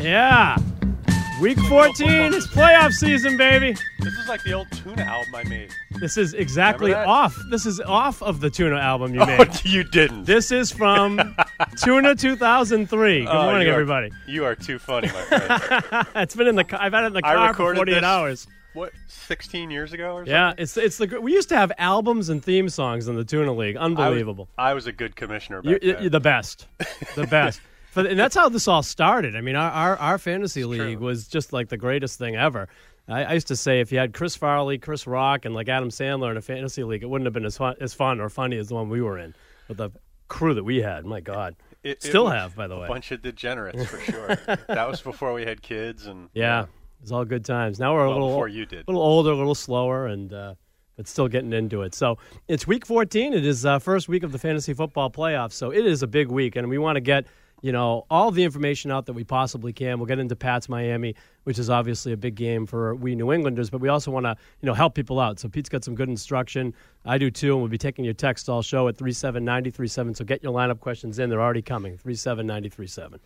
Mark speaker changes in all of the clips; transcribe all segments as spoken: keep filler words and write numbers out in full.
Speaker 1: Yeah. Week fourteen is playoff season, baby.
Speaker 2: This is like the old Tuna album I made.
Speaker 1: This is exactly off. This is off of the Tuna album you made.
Speaker 2: Oh, you didn't.
Speaker 1: This is from Tuna two thousand three. Good
Speaker 2: Oh,
Speaker 1: morning,
Speaker 2: you are-
Speaker 1: everybody.
Speaker 2: You are too funny, my friend.
Speaker 1: It's been in the. ca- I've had it in the
Speaker 2: I
Speaker 1: car for
Speaker 2: recorded
Speaker 1: forty-eight
Speaker 2: this,
Speaker 1: hours.
Speaker 2: What, sixteen years ago or something?
Speaker 1: Yeah, it's it's the. We used to have albums and theme songs in the Tuna League. Unbelievable.
Speaker 2: I was, I was a good commissioner back
Speaker 1: You,
Speaker 2: then.
Speaker 1: you're the best. The best. For, and that's how this all started. I mean, our our, our fantasy
Speaker 2: It's
Speaker 1: league
Speaker 2: true.
Speaker 1: was just like the greatest thing ever. I, I used to say if you had Chris Farley, Chris Rock, and like Adam Sandler in a fantasy league, it wouldn't have been as fun, as fun or funny as the one we were in with the crew that we had. My God.
Speaker 2: It- it
Speaker 1: Still
Speaker 2: was
Speaker 1: have, by the
Speaker 2: A
Speaker 1: way.
Speaker 2: bunch of degenerates, for sure. That was before we had kids. and
Speaker 1: Yeah, it was all good times. Now we're a
Speaker 2: Well,
Speaker 1: little
Speaker 2: before you did.
Speaker 1: little older, a little slower, and uh, but still getting into it. So it's week fourteen. It is uh, first week of the fantasy football playoffs. So it is a big week, and we want to get you know all the information out that we possibly can. We'll get into Pat's Miami, which is obviously a big game for we New Englanders, but we also want to you know help people out. So Pete's got some good instruction. I do too, and we'll be taking your text all show at three seven nine three seven. So get your lineup questions in. They're already coming. three seven nine three seven.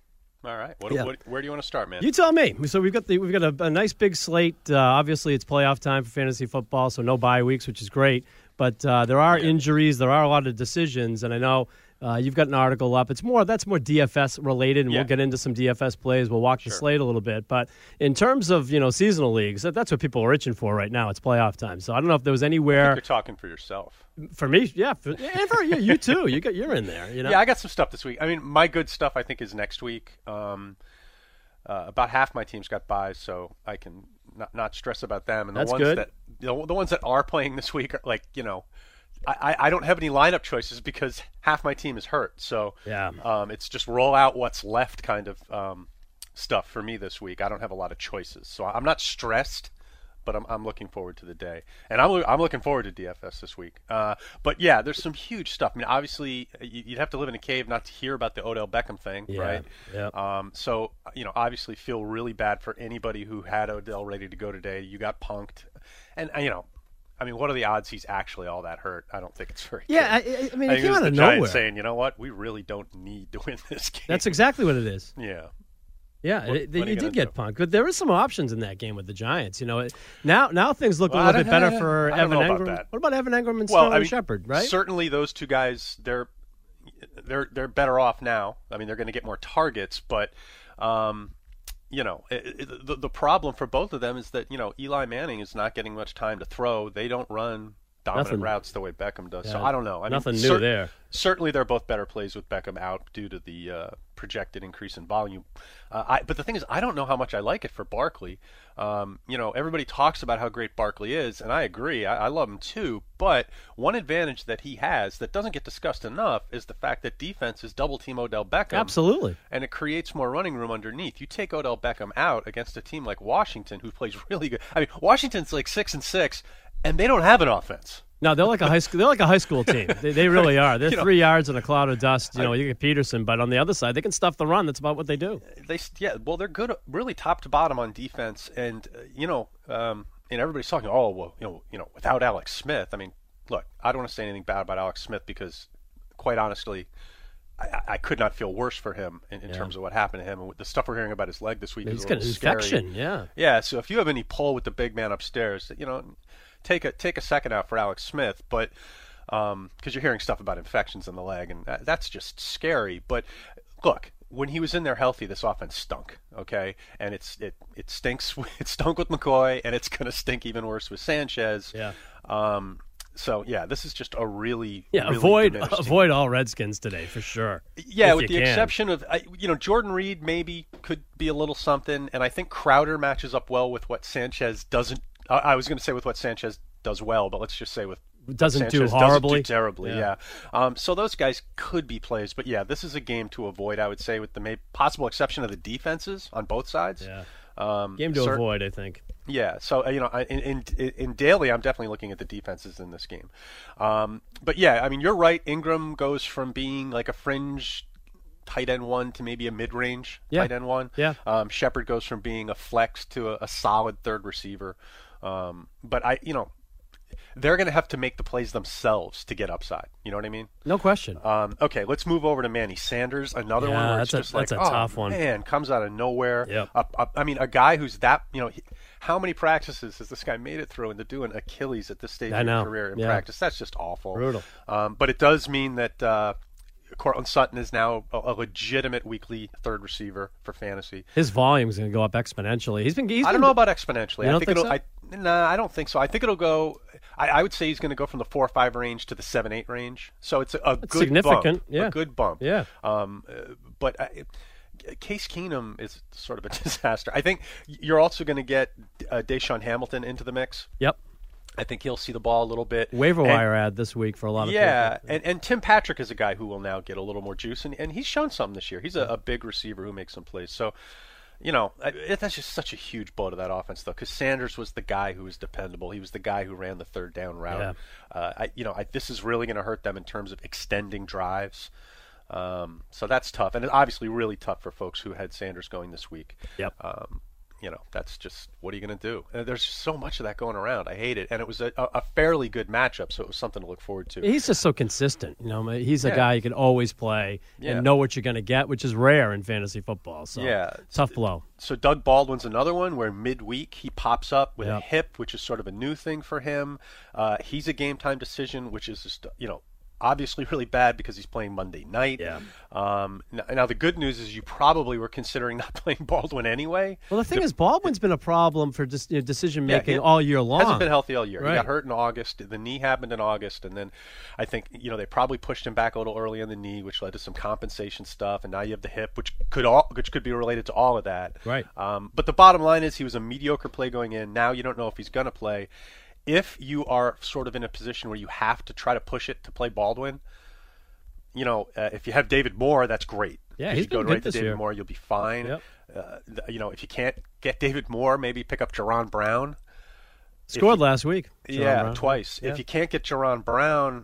Speaker 2: All right. What,
Speaker 1: Yeah.
Speaker 2: what, where do you want to start, man?
Speaker 1: You tell me. So we've got the we've got a, a nice big slate. Uh, obviously, it's playoff time for fantasy football, so no bye weeks, which is great. But uh, there are injuries, there are a lot of decisions, and I know uh, you've got an article up. It's more that's more D F S related, and
Speaker 2: Yeah.
Speaker 1: we'll get into some D F S plays. We'll walk the
Speaker 2: Sure.
Speaker 1: slate a little bit. But in terms of you know seasonal leagues, that, that's what people are itching for right now. It's playoff time. So I don't know if there was
Speaker 2: I think
Speaker 1: anywhere
Speaker 2: you're talking for yourself.
Speaker 1: for me. Yeah, for, and for you, you too. You got you're in there. You know.
Speaker 2: Yeah, I got some stuff this week. I mean, my good stuff I think is next week. Um, uh, about half my team's got buys, so I can not, not stress about them. And the
Speaker 1: That's
Speaker 2: ones
Speaker 1: good.
Speaker 2: that the, the ones that are playing this week are like you know, I, I, I don't have any lineup choices because half my team is hurt. So
Speaker 1: Yeah.
Speaker 2: um, it's just roll out what's left kind of um, stuff for me this week. I don't have a lot of choices, so I'm not stressed. But I'm I'm looking forward to the day, and I'm I'm looking forward to D F S this week. Uh, but yeah, there's some huge stuff. I mean, obviously, you- you'd have to live in a cave not to hear about the Odell Beckham thing,
Speaker 1: Yeah,
Speaker 2: right?
Speaker 1: yep.
Speaker 2: Um, so you know, obviously, feel really bad for anybody who had Odell ready to go today. You got punked, and uh, you know, I mean, what are the odds he's actually all that hurt? I don't think it's very.
Speaker 1: Yeah,
Speaker 2: good.
Speaker 1: I, I mean,
Speaker 2: I
Speaker 1: it
Speaker 2: think
Speaker 1: came
Speaker 2: was
Speaker 1: out
Speaker 2: the
Speaker 1: of
Speaker 2: Giants
Speaker 1: nowhere.
Speaker 2: saying, you know what, we really don't need to win this game.
Speaker 1: That's exactly what it is.
Speaker 2: yeah.
Speaker 1: Yeah,
Speaker 2: What-
Speaker 1: it-
Speaker 2: what are
Speaker 1: you
Speaker 2: you
Speaker 1: did
Speaker 2: gonna
Speaker 1: get
Speaker 2: do?
Speaker 1: punked, but there is some options in that game with the Giants. You know, it, now now things look
Speaker 2: Well,
Speaker 1: a
Speaker 2: I
Speaker 1: little bit
Speaker 2: don't-
Speaker 1: better for
Speaker 2: I don't
Speaker 1: Evan
Speaker 2: know about
Speaker 1: Engram.
Speaker 2: that.
Speaker 1: What about Evan Engram and
Speaker 2: Well,
Speaker 1: Sterling
Speaker 2: I mean,
Speaker 1: Shepard? Right?
Speaker 2: Certainly, those two guys, they're they're they're better off now. I mean, they're going to get more targets, but um, you know, it, it, the the problem for both of them is that you know Eli Manning is not getting much time to throw. They don't run dominant
Speaker 1: Nothing.
Speaker 2: routes the way Beckham does. So
Speaker 1: Yeah,
Speaker 2: I don't know. I
Speaker 1: nothing
Speaker 2: mean,
Speaker 1: new
Speaker 2: cer-
Speaker 1: there.
Speaker 2: Certainly, they're both better plays with Beckham out due to the uh, projected increase in volume. Uh, I, but the thing is, I don't know how much I like it for Barkley. Um, you know, everybody talks about how great Barkley is, and I agree. I, I love him too. But one advantage that he has that doesn't get discussed enough is the fact that defenses double team Odell Beckham.
Speaker 1: Absolutely.
Speaker 2: And it creates more running room underneath. You take Odell Beckham out against a team like Washington, who plays really good. I mean, Washington's like six and six, and they don't have an offense.
Speaker 1: No, they're like a high school. They're like a high school team. They, they really are. They're
Speaker 2: You know,
Speaker 1: three yards in a cloud of dust. You know,
Speaker 2: I-
Speaker 1: you get Peterson, but on the other side, they can stuff the run. That's about what they do.
Speaker 2: They yeah, well, they're good, really top to bottom on defense, and uh, you know, um, and everybody's talking, oh, well, you know, you know, without Alex Smith. I mean, look, I don't want to say anything bad about Alex Smith because, quite honestly, I, I could not feel worse for him in, in
Speaker 1: Yeah.
Speaker 2: terms of what happened to him. And with the stuff we're hearing about his leg this week
Speaker 1: He's
Speaker 2: is a
Speaker 1: got
Speaker 2: little
Speaker 1: an
Speaker 2: scary.
Speaker 1: infection. Yeah.
Speaker 2: Yeah, so if you have any pull with the big man upstairs, you know, take a take a second out for Alex Smith, but um, because you're hearing stuff about infections in the leg, and that, that's just scary. But look, when he was in there healthy, this offense stunk. Okay, and it's it it stinks. It stunk with McCoy, and it's going to stink even worse with Sanchez.
Speaker 1: Yeah.
Speaker 2: Um. So yeah, this is just a really
Speaker 1: Yeah.
Speaker 2: really
Speaker 1: avoid
Speaker 2: diminished team.
Speaker 1: avoid all Redskins today for sure.
Speaker 2: Yeah,
Speaker 1: if
Speaker 2: with
Speaker 1: you
Speaker 2: the
Speaker 1: can.
Speaker 2: exception of, I- you know, Jordan Reed maybe could be a little something, and I think Crowder matches up well with what Sanchez doesn't. I I was going to say with what Sanchez does well, but let's just say with
Speaker 1: Doesn't
Speaker 2: Sanchez
Speaker 1: do horribly.
Speaker 2: Doesn't do terribly,
Speaker 1: Yeah.
Speaker 2: yeah. Um, so those guys could be plays, but yeah, this is a game to avoid. I would say, with the may- possible exception of the defenses on both sides.
Speaker 1: Yeah.
Speaker 2: Um,
Speaker 1: Game to
Speaker 2: cer-
Speaker 1: avoid, I think.
Speaker 2: Yeah, so uh, you know, I- in, in in daily, I'm definitely looking at the defenses in this game. Um, but yeah, I mean, you're right. Ingram goes from being like a fringe tight end one to maybe a mid-range
Speaker 1: Yeah.
Speaker 2: tight end one.
Speaker 1: Yeah.
Speaker 2: Um, Shepard goes from being a flex to a, a solid third receiver. Um, but I, you know, they're going to have to make the plays themselves to get upside. You know what I mean?
Speaker 1: No question.
Speaker 2: Um, okay, let's move over to Manny Sanders. Another
Speaker 1: yeah,
Speaker 2: one where
Speaker 1: that's
Speaker 2: it's just
Speaker 1: a,
Speaker 2: like,
Speaker 1: that's a
Speaker 2: oh,
Speaker 1: tough one.
Speaker 2: man, comes out of nowhere.
Speaker 1: Yep.
Speaker 2: Uh, uh, I mean, a guy who's that, you know, he, how many practices has this guy made it through into doing Achilles at this stage
Speaker 1: I
Speaker 2: of
Speaker 1: know.
Speaker 2: his career in
Speaker 1: Yeah.
Speaker 2: practice? That's just awful.
Speaker 1: Brutal.
Speaker 2: Um, but it does mean that uh, Cortland Sutton is now a, a legitimate weekly third receiver for fantasy.
Speaker 1: His volume is going to go up exponentially. He's been. He's
Speaker 2: I
Speaker 1: been,
Speaker 2: don't know about exponentially.
Speaker 1: You
Speaker 2: I
Speaker 1: don't
Speaker 2: think,
Speaker 1: think
Speaker 2: it'll.
Speaker 1: so?
Speaker 2: I, nah, I don't think so. I think it'll go. I, I would say he's going to go from the four or five range to the seven eight range. So it's a, a good
Speaker 1: significant,
Speaker 2: bump,
Speaker 1: yeah.
Speaker 2: a good bump.
Speaker 1: Yeah.
Speaker 2: Um, uh, but I, Case Keenum is sort of a disaster. I think you're also going to get uh, Deshaun Hamilton into the mix.
Speaker 1: Yep.
Speaker 2: I think he'll see the ball a little bit.
Speaker 1: Waiver
Speaker 2: And-
Speaker 1: wire ad this week for a lot of
Speaker 2: yeah,
Speaker 1: people.
Speaker 2: and, and Tim Patrick is a guy who will now get a little more juice, and, and he's shown some this year. He's a, a big receiver who makes some plays. So, you know, I, it, that's just such a huge blow to that offense, though, because Sanders was the guy who was dependable. He was the guy who ran the third down route.
Speaker 1: Yeah.
Speaker 2: Uh, I, you know, I, this is really going to hurt them in terms of extending drives. Um, so that's tough, and it's obviously really tough for folks who had Sanders going this week.
Speaker 1: Yep.
Speaker 2: Um, you know, that's just, what are you going to do? Uh, There's just so much of that going around. I hate it. And it was a, a fairly good matchup, so it was something to look forward to.
Speaker 1: He's just so consistent. You know, he's a
Speaker 2: Yeah.
Speaker 1: guy you can always play
Speaker 2: Yeah.
Speaker 1: and know what you're going to get, which is rare in fantasy football. So
Speaker 2: Yeah.
Speaker 1: tough blow.
Speaker 2: So Doug Baldwin's another one where midweek he pops up with
Speaker 1: Yep.
Speaker 2: a hip, which is sort of a new thing for him. Uh, he's a game time decision, which is just, you know, obviously really bad because he's playing Monday night.
Speaker 1: Yeah.
Speaker 2: Um, now, now the good news is you probably were considering not playing Baldwin anyway.
Speaker 1: Well, the thing is, Baldwin's been a problem for just you know, decision making
Speaker 2: he
Speaker 1: all year long.
Speaker 2: Hasn't been healthy all year.
Speaker 1: Right.
Speaker 2: He got hurt in August. The knee happened in August, and then I think you know they probably pushed him back a little early on the knee, which led to some compensation stuff. And now you have the hip, which could all which could be related to all of that.
Speaker 1: Right.
Speaker 2: Um, but the bottom line is he was a mediocre play going in. Now you don't know if he's going to play. If you are sort of in a position where you have to try to push it to play Baldwin, you know, uh, if you have David Moore, that's great.
Speaker 1: Yeah,
Speaker 2: 'Cause
Speaker 1: he's
Speaker 2: you go
Speaker 1: been
Speaker 2: right
Speaker 1: good
Speaker 2: to
Speaker 1: this
Speaker 2: David
Speaker 1: year.
Speaker 2: Moore, you'll be fine.
Speaker 1: Yep.
Speaker 2: Uh, th- you know, if you can't get David Moore, maybe pick up Jerron Brown.
Speaker 1: Scored
Speaker 2: you-
Speaker 1: last week. Jerron
Speaker 2: yeah,
Speaker 1: Brown.
Speaker 2: twice.
Speaker 1: Yeah.
Speaker 2: If you can't get Jerron Brown,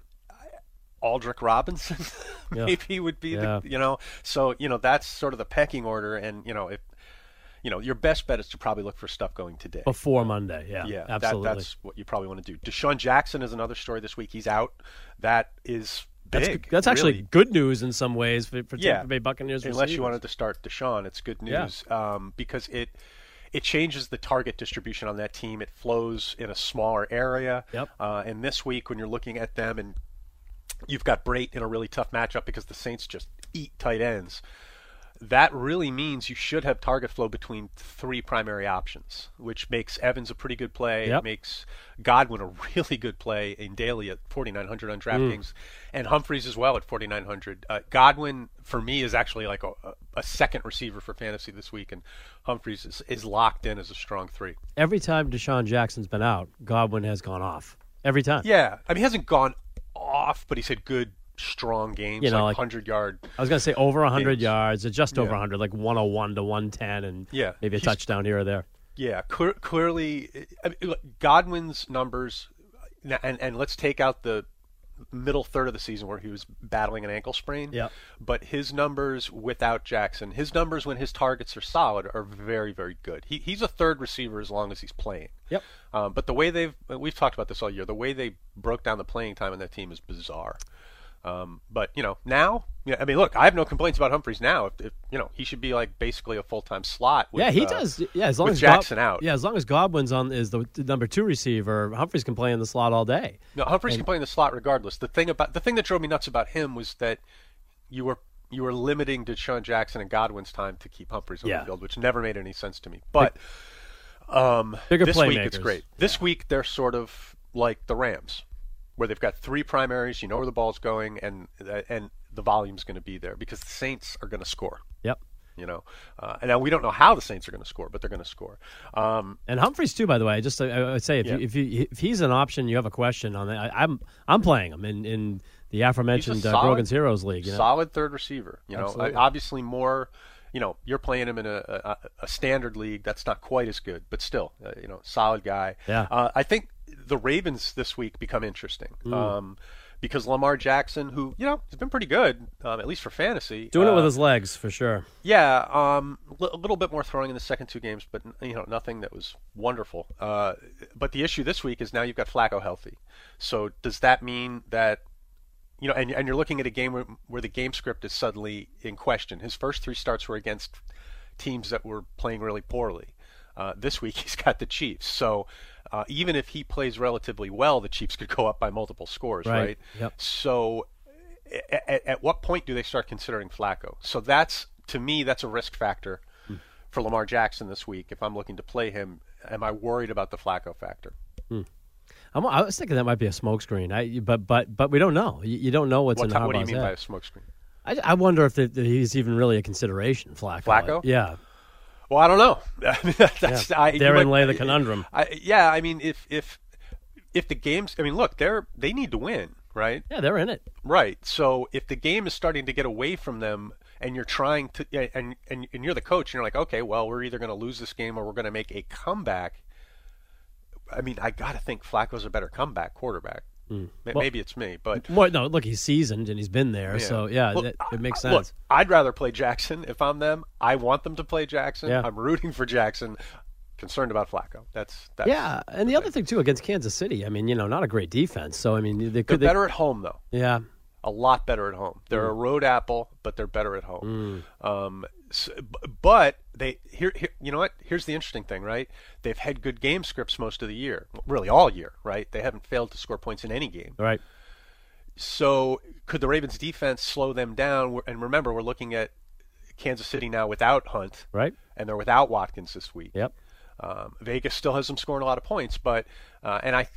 Speaker 2: Aldrick Robinson,
Speaker 1: Yeah.
Speaker 2: maybe he would be
Speaker 1: Yeah.
Speaker 2: the, you know. So you know that's sort of the pecking order, and you know if you know your best bet is to probably look for stuff going today.
Speaker 1: Before Monday. Yeah,
Speaker 2: Yeah,
Speaker 1: absolutely.
Speaker 2: That, that's what you probably want to do. Deshaun Jackson is another story this week. He's out. That is
Speaker 1: That's,
Speaker 2: big.
Speaker 1: that's actually
Speaker 2: really.
Speaker 1: good news in some ways for, for
Speaker 2: Yeah.
Speaker 1: Tampa Bay Buccaneers.
Speaker 2: Unless
Speaker 1: receivers.
Speaker 2: you wanted to start Deshaun, it's good
Speaker 1: Yeah.
Speaker 2: news um, because it it changes the target distribution on that team. It flows in a smaller area.
Speaker 1: Yep.
Speaker 2: Uh, and this week, when you're looking at them, and you've got Brait in a really tough matchup because the Saints just eat tight ends. That really means you should have target flow between three primary options, which makes Evans a pretty good play.
Speaker 1: Yep.
Speaker 2: It makes Godwin a really good play in daily at forty-nine hundred on DraftKings, and Humphreys as well at forty-nine hundred. Uh, Godwin, for me, is actually like a, a second receiver for fantasy this week, and Humphreys is, is locked in as a strong three.
Speaker 1: Every time Deshaun Jackson's been out, Godwin has gone off. Every time.
Speaker 2: Yeah, I mean, he hasn't gone off, but he's had good, strong games,
Speaker 1: You know,
Speaker 2: like
Speaker 1: like-
Speaker 2: one hundred yard.
Speaker 1: I was going to say over one hundred
Speaker 2: Games.
Speaker 1: yards, or just over
Speaker 2: Yeah.
Speaker 1: one hundred, like one oh one to one ten, and
Speaker 2: Yeah,
Speaker 1: maybe a
Speaker 2: he's-
Speaker 1: touchdown here or there.
Speaker 2: Yeah, clear, clearly, I mean, look, Godwin's numbers, and and let's take out the middle third of the season where he was battling an ankle sprain.
Speaker 1: Yep.
Speaker 2: But his numbers without Jackson, his numbers when his targets are solid are very, very good. He he's a third receiver as long as he's playing.
Speaker 1: Yep.
Speaker 2: Um, but the way they've we've talked about this all year, the way they broke down the playing time on that team is bizarre. Um, but you know now, yeah, I mean, look, I have no complaints about Humphreys now. If, if you know, he should be like basically a full time slot. With,
Speaker 1: Yeah, he
Speaker 2: uh,
Speaker 1: does. Yeah, as long
Speaker 2: with
Speaker 1: as
Speaker 2: Jackson out.
Speaker 1: Yeah, as long as Godwin's on is the, the number two receiver, Humphreys can play in the slot all day.
Speaker 2: No, Humphreys can play in the slot regardless. The thing about the thing that drove me nuts about him was that you were you were limiting Deshaun Jackson and Godwin's time to keep Humphreys on
Speaker 1: Yeah.
Speaker 2: the field, which never made any sense to me. But um,
Speaker 1: Bigger
Speaker 2: this week it's
Speaker 1: playmakers.
Speaker 2: great. This week they're sort of like the Rams, where they've got three primaries. You know where the ball's going, and uh, and the volume's going to be there because the Saints are going to score.
Speaker 1: Yep.
Speaker 2: You know, uh, and now we don't know how the Saints are going to score, but they're going to score. Um,
Speaker 1: And Humphreys too, by the way. Just I I would say if
Speaker 2: Yeah.
Speaker 1: you, if you, if he's an option, you have a question on that. I, I'm I'm playing him in, in the aforementioned
Speaker 2: He's a
Speaker 1: uh,
Speaker 2: solid-
Speaker 1: Grogan's Heroes League. You know?
Speaker 2: Solid third receiver. You know,
Speaker 1: Absolutely.
Speaker 2: obviously more. You know, you're playing him in a, a, a standard league. That's not quite as good, but still, uh, you know, solid guy.
Speaker 1: Yeah.
Speaker 2: Uh, I think the Ravens this week become interesting
Speaker 1: Mm.
Speaker 2: um, because Lamar Jackson, who, you know, has been pretty good, um, at least for fantasy.
Speaker 1: Doing
Speaker 2: uh,
Speaker 1: it with his legs, for sure.
Speaker 2: Yeah, um, li- a little bit more throwing in the second two games, but, you know, nothing that was wonderful. Uh, but the issue this week is now you've got Flacco healthy. So does that mean that, you know, and, and you're looking at a game where, where the game script is suddenly in question. His first three starts were against teams that were playing really poorly. Uh, this week he's got the Chiefs. So uh, even if he plays relatively well, the Chiefs could go up by multiple scores, right?
Speaker 1: Right. Yep.
Speaker 2: So at, at what point do they start considering Flacco? So that's, to me, that's a risk factor hmm. for Lamar Jackson this week. If I'm looking to play him, am I worried about the Flacco factor?
Speaker 1: Hmm. I'm, I was thinking that might be a smokescreen, I but but but we don't know. You, you don't know what's
Speaker 2: what
Speaker 1: in
Speaker 2: t-
Speaker 1: Harbaugh's
Speaker 2: What do you mean
Speaker 1: head.
Speaker 2: by a smokescreen?
Speaker 1: I, I wonder if the, the, he's even really a consideration, Flacco.
Speaker 2: Flacco?
Speaker 1: Yeah.
Speaker 2: Well, I don't know. That's,
Speaker 1: yeah.
Speaker 2: I,
Speaker 1: Therein
Speaker 2: might,
Speaker 1: lay the conundrum.
Speaker 2: I, yeah, I mean, if if if the games, I mean, look, they're they need to win, right?
Speaker 1: Yeah, they're in it.
Speaker 2: Right. So if the game is starting to get away from them, and you're trying to, and and, and you're the coach, and you're like, okay, well, we're either going to lose this game or we're going to make a comeback. I mean, I got to think Flacco's a better comeback quarterback. Mm. Maybe well, it's me, but
Speaker 1: well, no. Look, he's seasoned and he's been there, yeah. so yeah,
Speaker 2: well,
Speaker 1: it, it makes
Speaker 2: I,
Speaker 1: sense.
Speaker 2: Look, I'd rather play Jackson if I'm them. I want them to play Jackson.
Speaker 1: Yeah.
Speaker 2: I'm rooting for Jackson. Concerned about Flacco. That's, that's
Speaker 1: yeah, and the, the other thing too against Kansas City. I mean, you know, not a great defense. So I mean, they could
Speaker 2: they're better
Speaker 1: they,
Speaker 2: at home though.
Speaker 1: Yeah,
Speaker 2: a lot better at home. They're
Speaker 1: mm.
Speaker 2: a road apple, but they're better at home.
Speaker 1: Mm.
Speaker 2: Um, so, but they here, here, you know what? Here's the interesting thing, right? They've had good game scripts most of the year, really all year, right? They haven't failed to score points in any game,
Speaker 1: right?
Speaker 2: So could the Ravens defense slow them down? And remember, we're looking at Kansas City now without Hunt,
Speaker 1: right?
Speaker 2: And they're without Watkins this week.
Speaker 1: Yep.
Speaker 2: Um, Vegas still has them scoring a lot of points, but uh, and I,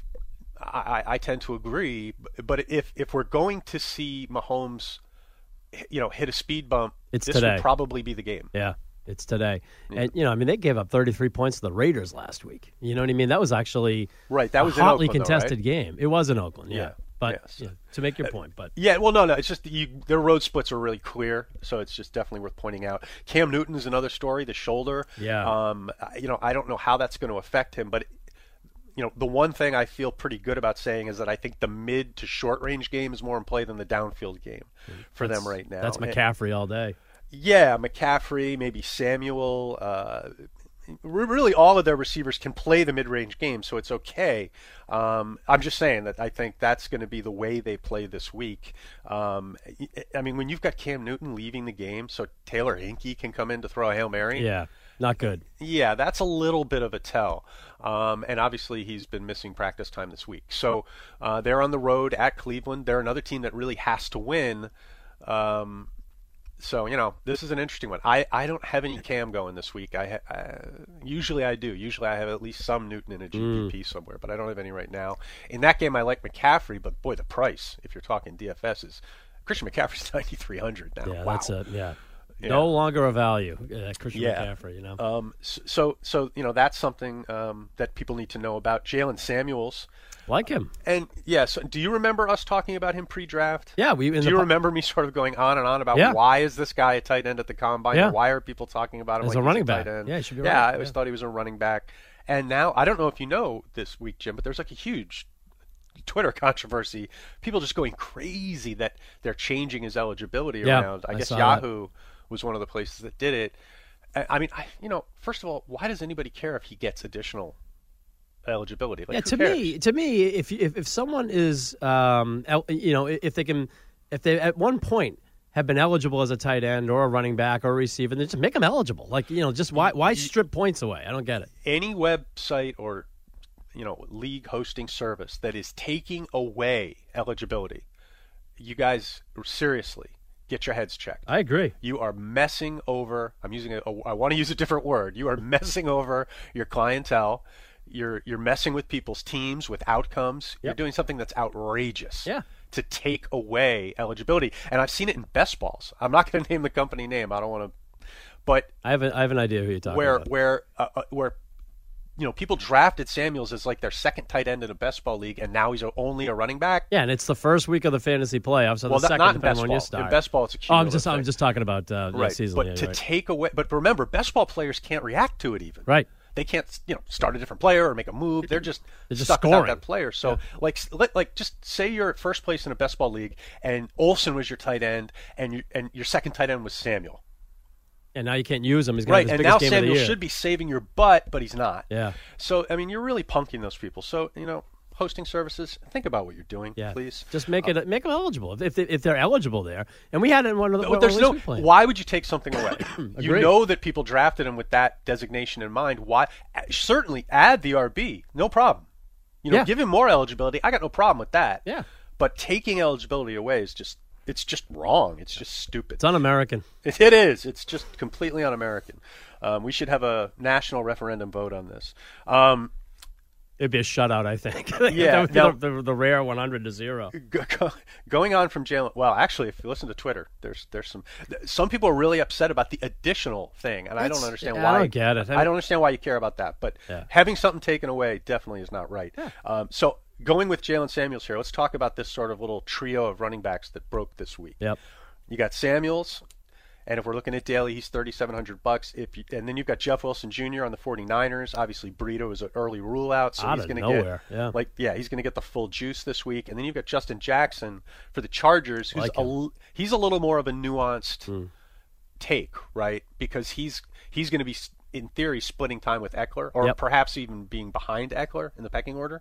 Speaker 2: I I tend to agree. But if if we're going to see Mahomes, you know, hit a speed bump,
Speaker 1: it's
Speaker 2: this
Speaker 1: today.
Speaker 2: would probably be the game.
Speaker 1: Yeah. It's today.
Speaker 2: Yeah.
Speaker 1: And, you know, I mean, they gave up thirty-three points to the Raiders last week. You know what I mean? That was actually
Speaker 2: right. That was
Speaker 1: a hotly
Speaker 2: in Oakland,
Speaker 1: contested
Speaker 2: though, right?
Speaker 1: game. It was in Oakland, yeah.
Speaker 2: yeah.
Speaker 1: But
Speaker 2: yes.
Speaker 1: yeah, to make your point, but
Speaker 2: yeah, well, no, no, it's just you, their road splits are really clear, so it's just definitely worth pointing out. Cam Newton is another story, the shoulder.
Speaker 1: Yeah.
Speaker 2: Um, you know, I don't know how that's going to affect him, but you know, the one thing I feel pretty good about saying is that I think the mid to short range game is more in play than the downfield game for
Speaker 1: that's,
Speaker 2: them right now.
Speaker 1: That's McCaffrey and, all day.
Speaker 2: Yeah, McCaffrey, maybe Samuel. Uh, really, all of their receivers can play the mid-range game, so it's okay. Um, I'm just saying that I think that's going to be the way they play this week. Um, I mean, when you've got Cam Newton leaving the game, so Taylor Hinkie can come in to throw a Hail Mary.
Speaker 1: Yeah, not good.
Speaker 2: Yeah, that's a little bit of a tell. Um, and obviously, he's been missing practice time this week. So uh, they're on the road at Cleveland. They're another team that really has to win. Um, So, you know, this is an interesting one. I, I don't have any Cam going this week. I, ha- I Usually I do. Usually I have at least some Newton in a G P P mm. somewhere, but I don't have any right now. In that game, I like McCaffrey, but boy, the price, if you're talking D F S, is Christian McCaffrey's ninety-three hundred now.
Speaker 1: Yeah,
Speaker 2: wow.
Speaker 1: that's a, yeah.
Speaker 2: Yeah.
Speaker 1: No longer a value, uh, Christian
Speaker 2: yeah.
Speaker 1: McCaffrey, you know.
Speaker 2: Um, so, so, you know, that's something um, that people need to know about. Jalen Samuels.
Speaker 1: Like him.
Speaker 2: And, yes, do you remember us talking about him pre-draft?
Speaker 1: Yeah. we.
Speaker 2: Do you po- remember me sort of going on and on about
Speaker 1: yeah.
Speaker 2: why is this guy a tight end at the Combine?
Speaker 1: Yeah.
Speaker 2: Or why are people talking about him
Speaker 1: As
Speaker 2: like
Speaker 1: a running
Speaker 2: he's a
Speaker 1: back.
Speaker 2: tight end?
Speaker 1: Yeah, he should be
Speaker 2: yeah,
Speaker 1: running.
Speaker 2: I always yeah. thought he was a running back. And now, I don't know if you know this week, Jim, but there's like a huge Twitter controversy. People just going crazy that they're changing his eligibility
Speaker 1: yeah,
Speaker 2: around. I,
Speaker 1: I
Speaker 2: guess
Speaker 1: saw
Speaker 2: Yahoo
Speaker 1: that.
Speaker 2: was one of the places that did it. I mean, I, you know, first of all, why does anybody care if he gets additional eligibility? Like,
Speaker 1: yeah, to
Speaker 2: cares?
Speaker 1: me, to me, if if if someone is, um, el- you know, if they can, if they at one point have been eligible as a tight end or a running back or a receiver, then just make them eligible. Like, you know, just why why strip points away? I don't get it.
Speaker 2: Any website or, you know, league hosting service that is taking away eligibility, you guys seriously get your heads checked.
Speaker 1: I agree.
Speaker 2: You are messing over. I'm using a. I want to use a different word. You are messing over your clientele. You're you're messing with people's teams, with outcomes.
Speaker 1: Yep.
Speaker 2: You're doing something that's outrageous.
Speaker 1: Yeah.
Speaker 2: To take away eligibility, and I've seen it in best balls. I'm not going to name the company name. I don't want to, but
Speaker 1: I have a, I have an idea who you're talking
Speaker 2: where
Speaker 1: about.
Speaker 2: where uh, uh, where you know people drafted Samuels as like their second tight end in a best ball league, and now he's only a running back.
Speaker 1: Yeah, and it's the first week of the fantasy playoffs, so
Speaker 2: well,
Speaker 1: the
Speaker 2: that,
Speaker 1: second
Speaker 2: not in
Speaker 1: depending
Speaker 2: best
Speaker 1: on
Speaker 2: ball.
Speaker 1: you start.
Speaker 2: In best ball, it's a
Speaker 1: oh, I'm
Speaker 2: cumulative
Speaker 1: just
Speaker 2: thing.
Speaker 1: I'm just talking about uh,
Speaker 2: right.
Speaker 1: yeah, season.
Speaker 2: But
Speaker 1: yeah,
Speaker 2: to
Speaker 1: right.
Speaker 2: take away, but remember, best ball players can't react to it even.
Speaker 1: Right.
Speaker 2: They can't, you know, start a different player or make a move. They're just,
Speaker 1: They're just
Speaker 2: stuck
Speaker 1: scoring.
Speaker 2: without that player. So,
Speaker 1: Yeah.
Speaker 2: like, let, like, just say you're at first place in a best ball league, and Olsen was your tight end, and you, and your second tight end was Samuel.
Speaker 1: And now you can't use him. He's going
Speaker 2: Right,
Speaker 1: to have
Speaker 2: and
Speaker 1: his
Speaker 2: now
Speaker 1: biggest game of the
Speaker 2: Samuel
Speaker 1: year.
Speaker 2: should be saving your butt, but he's not.
Speaker 1: Yeah.
Speaker 2: So, I mean, you're really punking those people. So, you know, hosting services, think about what you're doing,
Speaker 1: Yeah.
Speaker 2: please.
Speaker 1: Just make it make them eligible if they, if they're eligible there. And we had it in one of the.
Speaker 2: But there's no.
Speaker 1: we played.
Speaker 2: Why would you take something away? You
Speaker 1: Agreed.
Speaker 2: know that people drafted him with that designation in mind. Why? Certainly add the R B, no problem. You know,
Speaker 1: Yeah.
Speaker 2: give him more eligibility. I got no problem with that.
Speaker 1: Yeah.
Speaker 2: But taking eligibility away is just. It's just wrong. It's just stupid.
Speaker 1: It's un-American.
Speaker 2: It, it is. It's just completely un-American. Um, we should have a national referendum vote on this. Um,
Speaker 1: It'd be a shutout, I think.
Speaker 2: Yeah,
Speaker 1: that would be
Speaker 2: now-
Speaker 1: the, the, the rare one hundred to zero.
Speaker 2: go, go, going on from Jalen. Well, actually, if you listen to Twitter, there's there's some some people are really upset about the additional thing, and I
Speaker 1: That's-
Speaker 2: don't understand
Speaker 1: I
Speaker 2: why.
Speaker 1: don't get it.
Speaker 2: I don't understand why you care about that. But
Speaker 1: Yeah.
Speaker 2: having something taken away definitely is not right.
Speaker 1: Yeah.
Speaker 2: Um, so going with Jalen Samuels here, let's talk about this sort of little trio of running backs that broke this week.
Speaker 1: Yep.
Speaker 2: You got Samuels, and if we're looking at daily, he's thirty-seven hundred bucks. If you, and then you've got Jeff Wilson Junior on the forty-niners. Obviously, Burrito is an early rule out, so
Speaker 1: Out
Speaker 2: he's
Speaker 1: of
Speaker 2: going to
Speaker 1: nowhere,
Speaker 2: get
Speaker 1: yeah.
Speaker 2: like yeah, he's going to get the full juice this week. And then you've got Justin Jackson for the Chargers, who's
Speaker 1: Like
Speaker 2: a,
Speaker 1: him.
Speaker 2: l- he's a little more of a nuanced
Speaker 1: Hmm.
Speaker 2: take, right? Because he's he's going to be s- in theory splitting time with Eckler, or
Speaker 1: Yep.
Speaker 2: perhaps even being behind Eckler in the pecking order.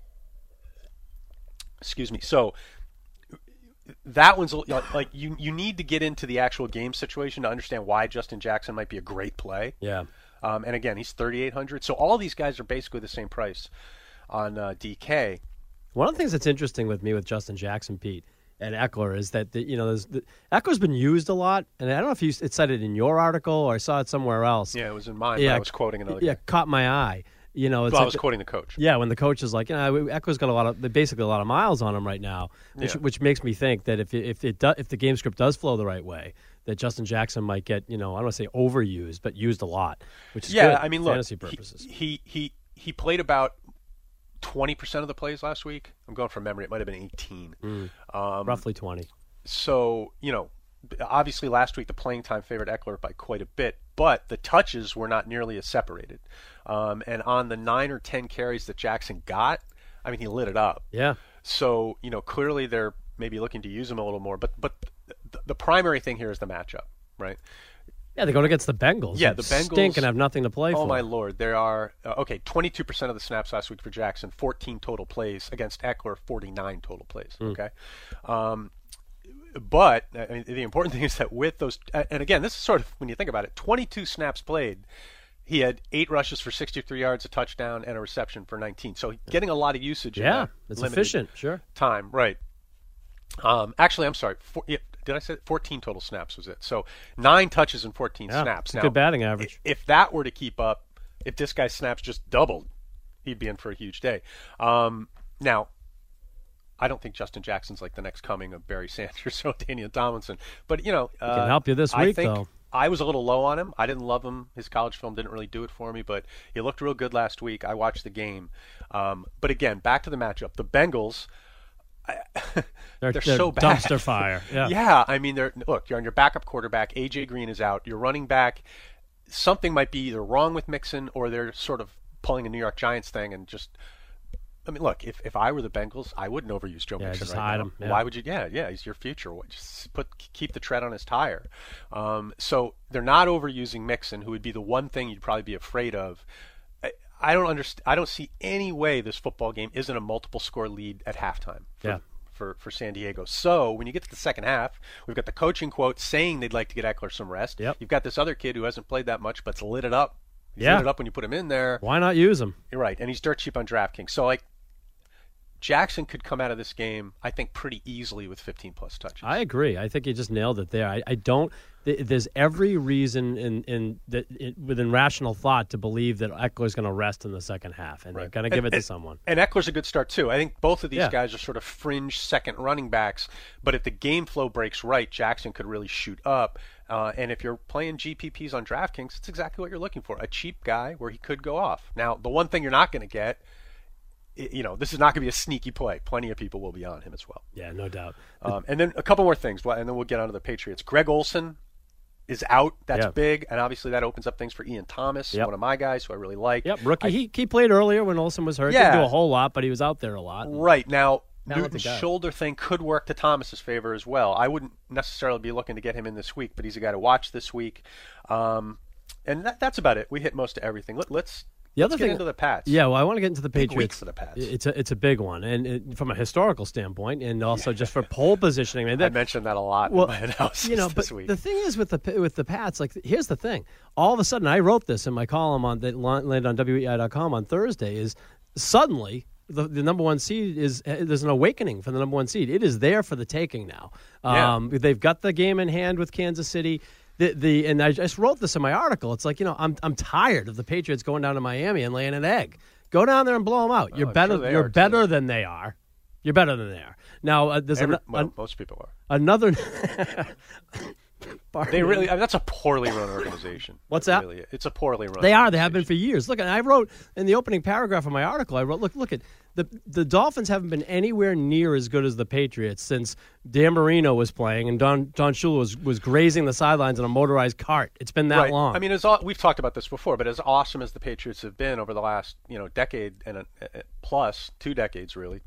Speaker 2: Excuse me. So that one's a- like you you need to get into the actual game situation to understand why Justin Jackson might be a great play.
Speaker 1: Yeah.
Speaker 2: Um, and again, he's thirty-eight hundred. So all these guys are basically the same price on uh, D K.
Speaker 1: One of the things that's interesting with me with Justin Jackson, Pete, and Eckler is that the, you know there's the, Eckler's been used a lot, and I don't know if you it's cited in your article or I saw it somewhere else.
Speaker 2: Yeah, it was in mine.
Speaker 1: Yeah,
Speaker 2: but I was quoting another
Speaker 1: Yeah,
Speaker 2: guy.
Speaker 1: caught my eye. You know, it's
Speaker 2: Well, I
Speaker 1: like
Speaker 2: was
Speaker 1: the-
Speaker 2: quoting the coach.
Speaker 1: Yeah, when the coach is like, you know, Eckler's got a lot of, basically a lot of miles on him right now, which,
Speaker 2: Yeah.
Speaker 1: which makes me think that if it, if it do, if the game script does flow the right way, that Justin Jackson might get, you know, I don't want to say overused, but used a lot, which is
Speaker 2: Yeah,
Speaker 1: good
Speaker 2: I mean,
Speaker 1: for
Speaker 2: look,
Speaker 1: fantasy
Speaker 2: he-
Speaker 1: purposes.
Speaker 2: He, he he played about twenty percent of the plays last week. I'm going from memory. It might have been eighteen. Um,
Speaker 1: Roughly twenty.
Speaker 2: So, you know, obviously last week the playing time favored Eckler by quite a bit, but the touches were not nearly as separated. Um, and on the nine or ten carries that Jackson got, I mean, he lit it up.
Speaker 1: Yeah.
Speaker 2: So, you know, clearly they're maybe looking to use him a little more. But but the, the primary thing here is the matchup, right?
Speaker 1: Yeah, they're going against the Bengals.
Speaker 2: Yeah,
Speaker 1: who
Speaker 2: the Bengals
Speaker 1: stink and have nothing to play
Speaker 2: Oh
Speaker 1: for.
Speaker 2: my lord, there are uh, okay, twenty-two percent of the snaps last week for Jackson, fourteen total plays against Eckler, forty-nine total plays.
Speaker 1: Mm.
Speaker 2: Okay, um, but I mean, the important thing is that with those, and again, this is sort of when you think about it, twenty-two snaps played. He had eight rushes for sixty-three yards, a touchdown, and a reception for nineteen. So getting a lot of usage. in
Speaker 1: Yeah,
Speaker 2: that
Speaker 1: it's
Speaker 2: limited
Speaker 1: efficient, sure.
Speaker 2: time, right? Um, actually, I'm sorry. Four, yeah, did I say fourteen total snaps was it? So nine touches and fourteen
Speaker 1: Yeah,
Speaker 2: snaps.
Speaker 1: it's a good batting average.
Speaker 2: i- If that were to keep up, if this guy's snaps just doubled, he'd be in for a huge day. Um, now, I don't think Justin Jackson's like the next coming of Barry Sanders or Daniel Tomlinson, but you know, uh,
Speaker 1: can help you this
Speaker 2: I
Speaker 1: week,
Speaker 2: think
Speaker 1: though.
Speaker 2: I was a little low on him. I didn't love him. His college film didn't really do it for me, but he looked real good last week. I watched the game, um, but again, back to the matchup. The Bengals.
Speaker 1: They're,
Speaker 2: They're
Speaker 1: they're
Speaker 2: so bad.
Speaker 1: dumpster fire. Yeah.
Speaker 2: Yeah, I mean, they're look. You're on your backup quarterback. A J Green is out. Your running back. Something might be either wrong with Mixon, or they're sort of pulling a New York Giants thing and just. I mean, look. If, if I were the Bengals, I wouldn't overuse Joe
Speaker 1: Yeah,
Speaker 2: Mixon
Speaker 1: just
Speaker 2: right
Speaker 1: hide
Speaker 2: now.
Speaker 1: him, yeah.
Speaker 2: Why would you? Yeah, yeah. He's your future. What- Just put keep the tread on his tire. Um, so they're not overusing Mixon, who would be the one thing you'd probably be afraid of. I, I don't understand. I don't see any way this football game isn't a multiple score lead at halftime. For,
Speaker 1: Yeah.
Speaker 2: For, for San Diego. So when you get to the second half, we've got the coaching quote saying they'd like to get Eckler some rest.
Speaker 1: Yep.
Speaker 2: You've got this other kid who hasn't played that much but's lit it up. He's
Speaker 1: Yeah.
Speaker 2: lit it up when you put him in there.
Speaker 1: Why not use them?
Speaker 2: You're right, and he's dirt cheap on DraftKings. So like Jackson could come out of this game, I think, pretty easily with fifteen plus touches.
Speaker 1: I agree. I think you just nailed it there. I, I don't. th- There's every reason in in that it, within rational thought to believe that Eckler's going to rest in the second half, and they're
Speaker 2: Right.
Speaker 1: going to give
Speaker 2: And-
Speaker 1: it to
Speaker 2: and-
Speaker 1: someone.
Speaker 2: And Eckler's a good start too. I think both of these
Speaker 1: Yeah.
Speaker 2: guys are sort of fringe second running backs. But if the game flow breaks right, Jackson could really shoot up. Uh, and if you're playing G P Ps on DraftKings, it's exactly what you're looking for: a cheap guy where he could go off. Now, the one thing you're not going to get, i- you know, this is not going to be a sneaky play. Plenty of people will be on him as well.
Speaker 1: Yeah, no doubt.
Speaker 2: Um, and then a couple more things, well, and then we'll get on to the Patriots. Greg Olson, is out. That's
Speaker 1: Yeah.
Speaker 2: big, and obviously that opens up things for Ian Thomas,
Speaker 1: Yep.
Speaker 2: one of my guys who I really like.
Speaker 1: Yep, rookie.
Speaker 2: I-
Speaker 1: he he played earlier when Olsen was hurt.
Speaker 2: Yeah.
Speaker 1: Didn't do a whole lot, but he was out there a lot.
Speaker 2: Right now,
Speaker 1: Talented
Speaker 2: Newton's
Speaker 1: guy.
Speaker 2: shoulder thing could work to Thomas's favor as well. I wouldn't necessarily be looking to get him in this week, but he's a guy to watch this week. Um, and that, that's about it. We hit most of everything. Let, let's
Speaker 1: The other
Speaker 2: let's
Speaker 1: thing,
Speaker 2: get into the Pats.
Speaker 1: Yeah, well, I want to get into the
Speaker 2: Big
Speaker 1: Patriots.
Speaker 2: week for the Pats.
Speaker 1: It's a it's a big one, and it, from a historical standpoint, and also just for poll positioning. I mean,
Speaker 2: I
Speaker 1: that,
Speaker 2: mentioned that a lot
Speaker 1: well,
Speaker 2: in my analysis
Speaker 1: you know,
Speaker 2: this
Speaker 1: but
Speaker 2: week.
Speaker 1: the thing is with the with the Pats, like here's the thing. All of a sudden, I wrote this in my column on that landed on W E I dot com on Thursday. Is suddenly the, the number one seed is there's an awakening for the number one seed. It is there for the taking now.
Speaker 2: Yeah.
Speaker 1: Um, they've got the game in hand with Kansas City. The, the and I just wrote this in my article. It's like, you know, I'm I'm tired of the Patriots going down to Miami and laying an egg. Go down there and blow them out. You're
Speaker 2: I'm
Speaker 1: better.
Speaker 2: sure they
Speaker 1: you're
Speaker 2: are,
Speaker 1: better
Speaker 2: too.
Speaker 1: than they are. You're better than they are. Now uh, there's
Speaker 2: Every,
Speaker 1: an,
Speaker 2: well,
Speaker 1: an,
Speaker 2: most people are.
Speaker 1: another.
Speaker 2: They really. I mean, that's a poorly run organization.
Speaker 1: What's
Speaker 2: It
Speaker 1: that?
Speaker 2: Really, it's a poorly run.
Speaker 1: They are. They have been
Speaker 2: organization.
Speaker 1: for years. Look, and I wrote in the opening paragraph of my article. I wrote, look, look at the the Dolphins haven't been anywhere near as good as the Patriots since Dan Marino was playing and Don Don Shula was was grazing the sidelines in a motorized cart. It's been that
Speaker 2: Right.
Speaker 1: long.
Speaker 2: I mean, as all, we've talked about this before, but as awesome as the Patriots have been over the last, you know, decade and a, a, plus two decades, really.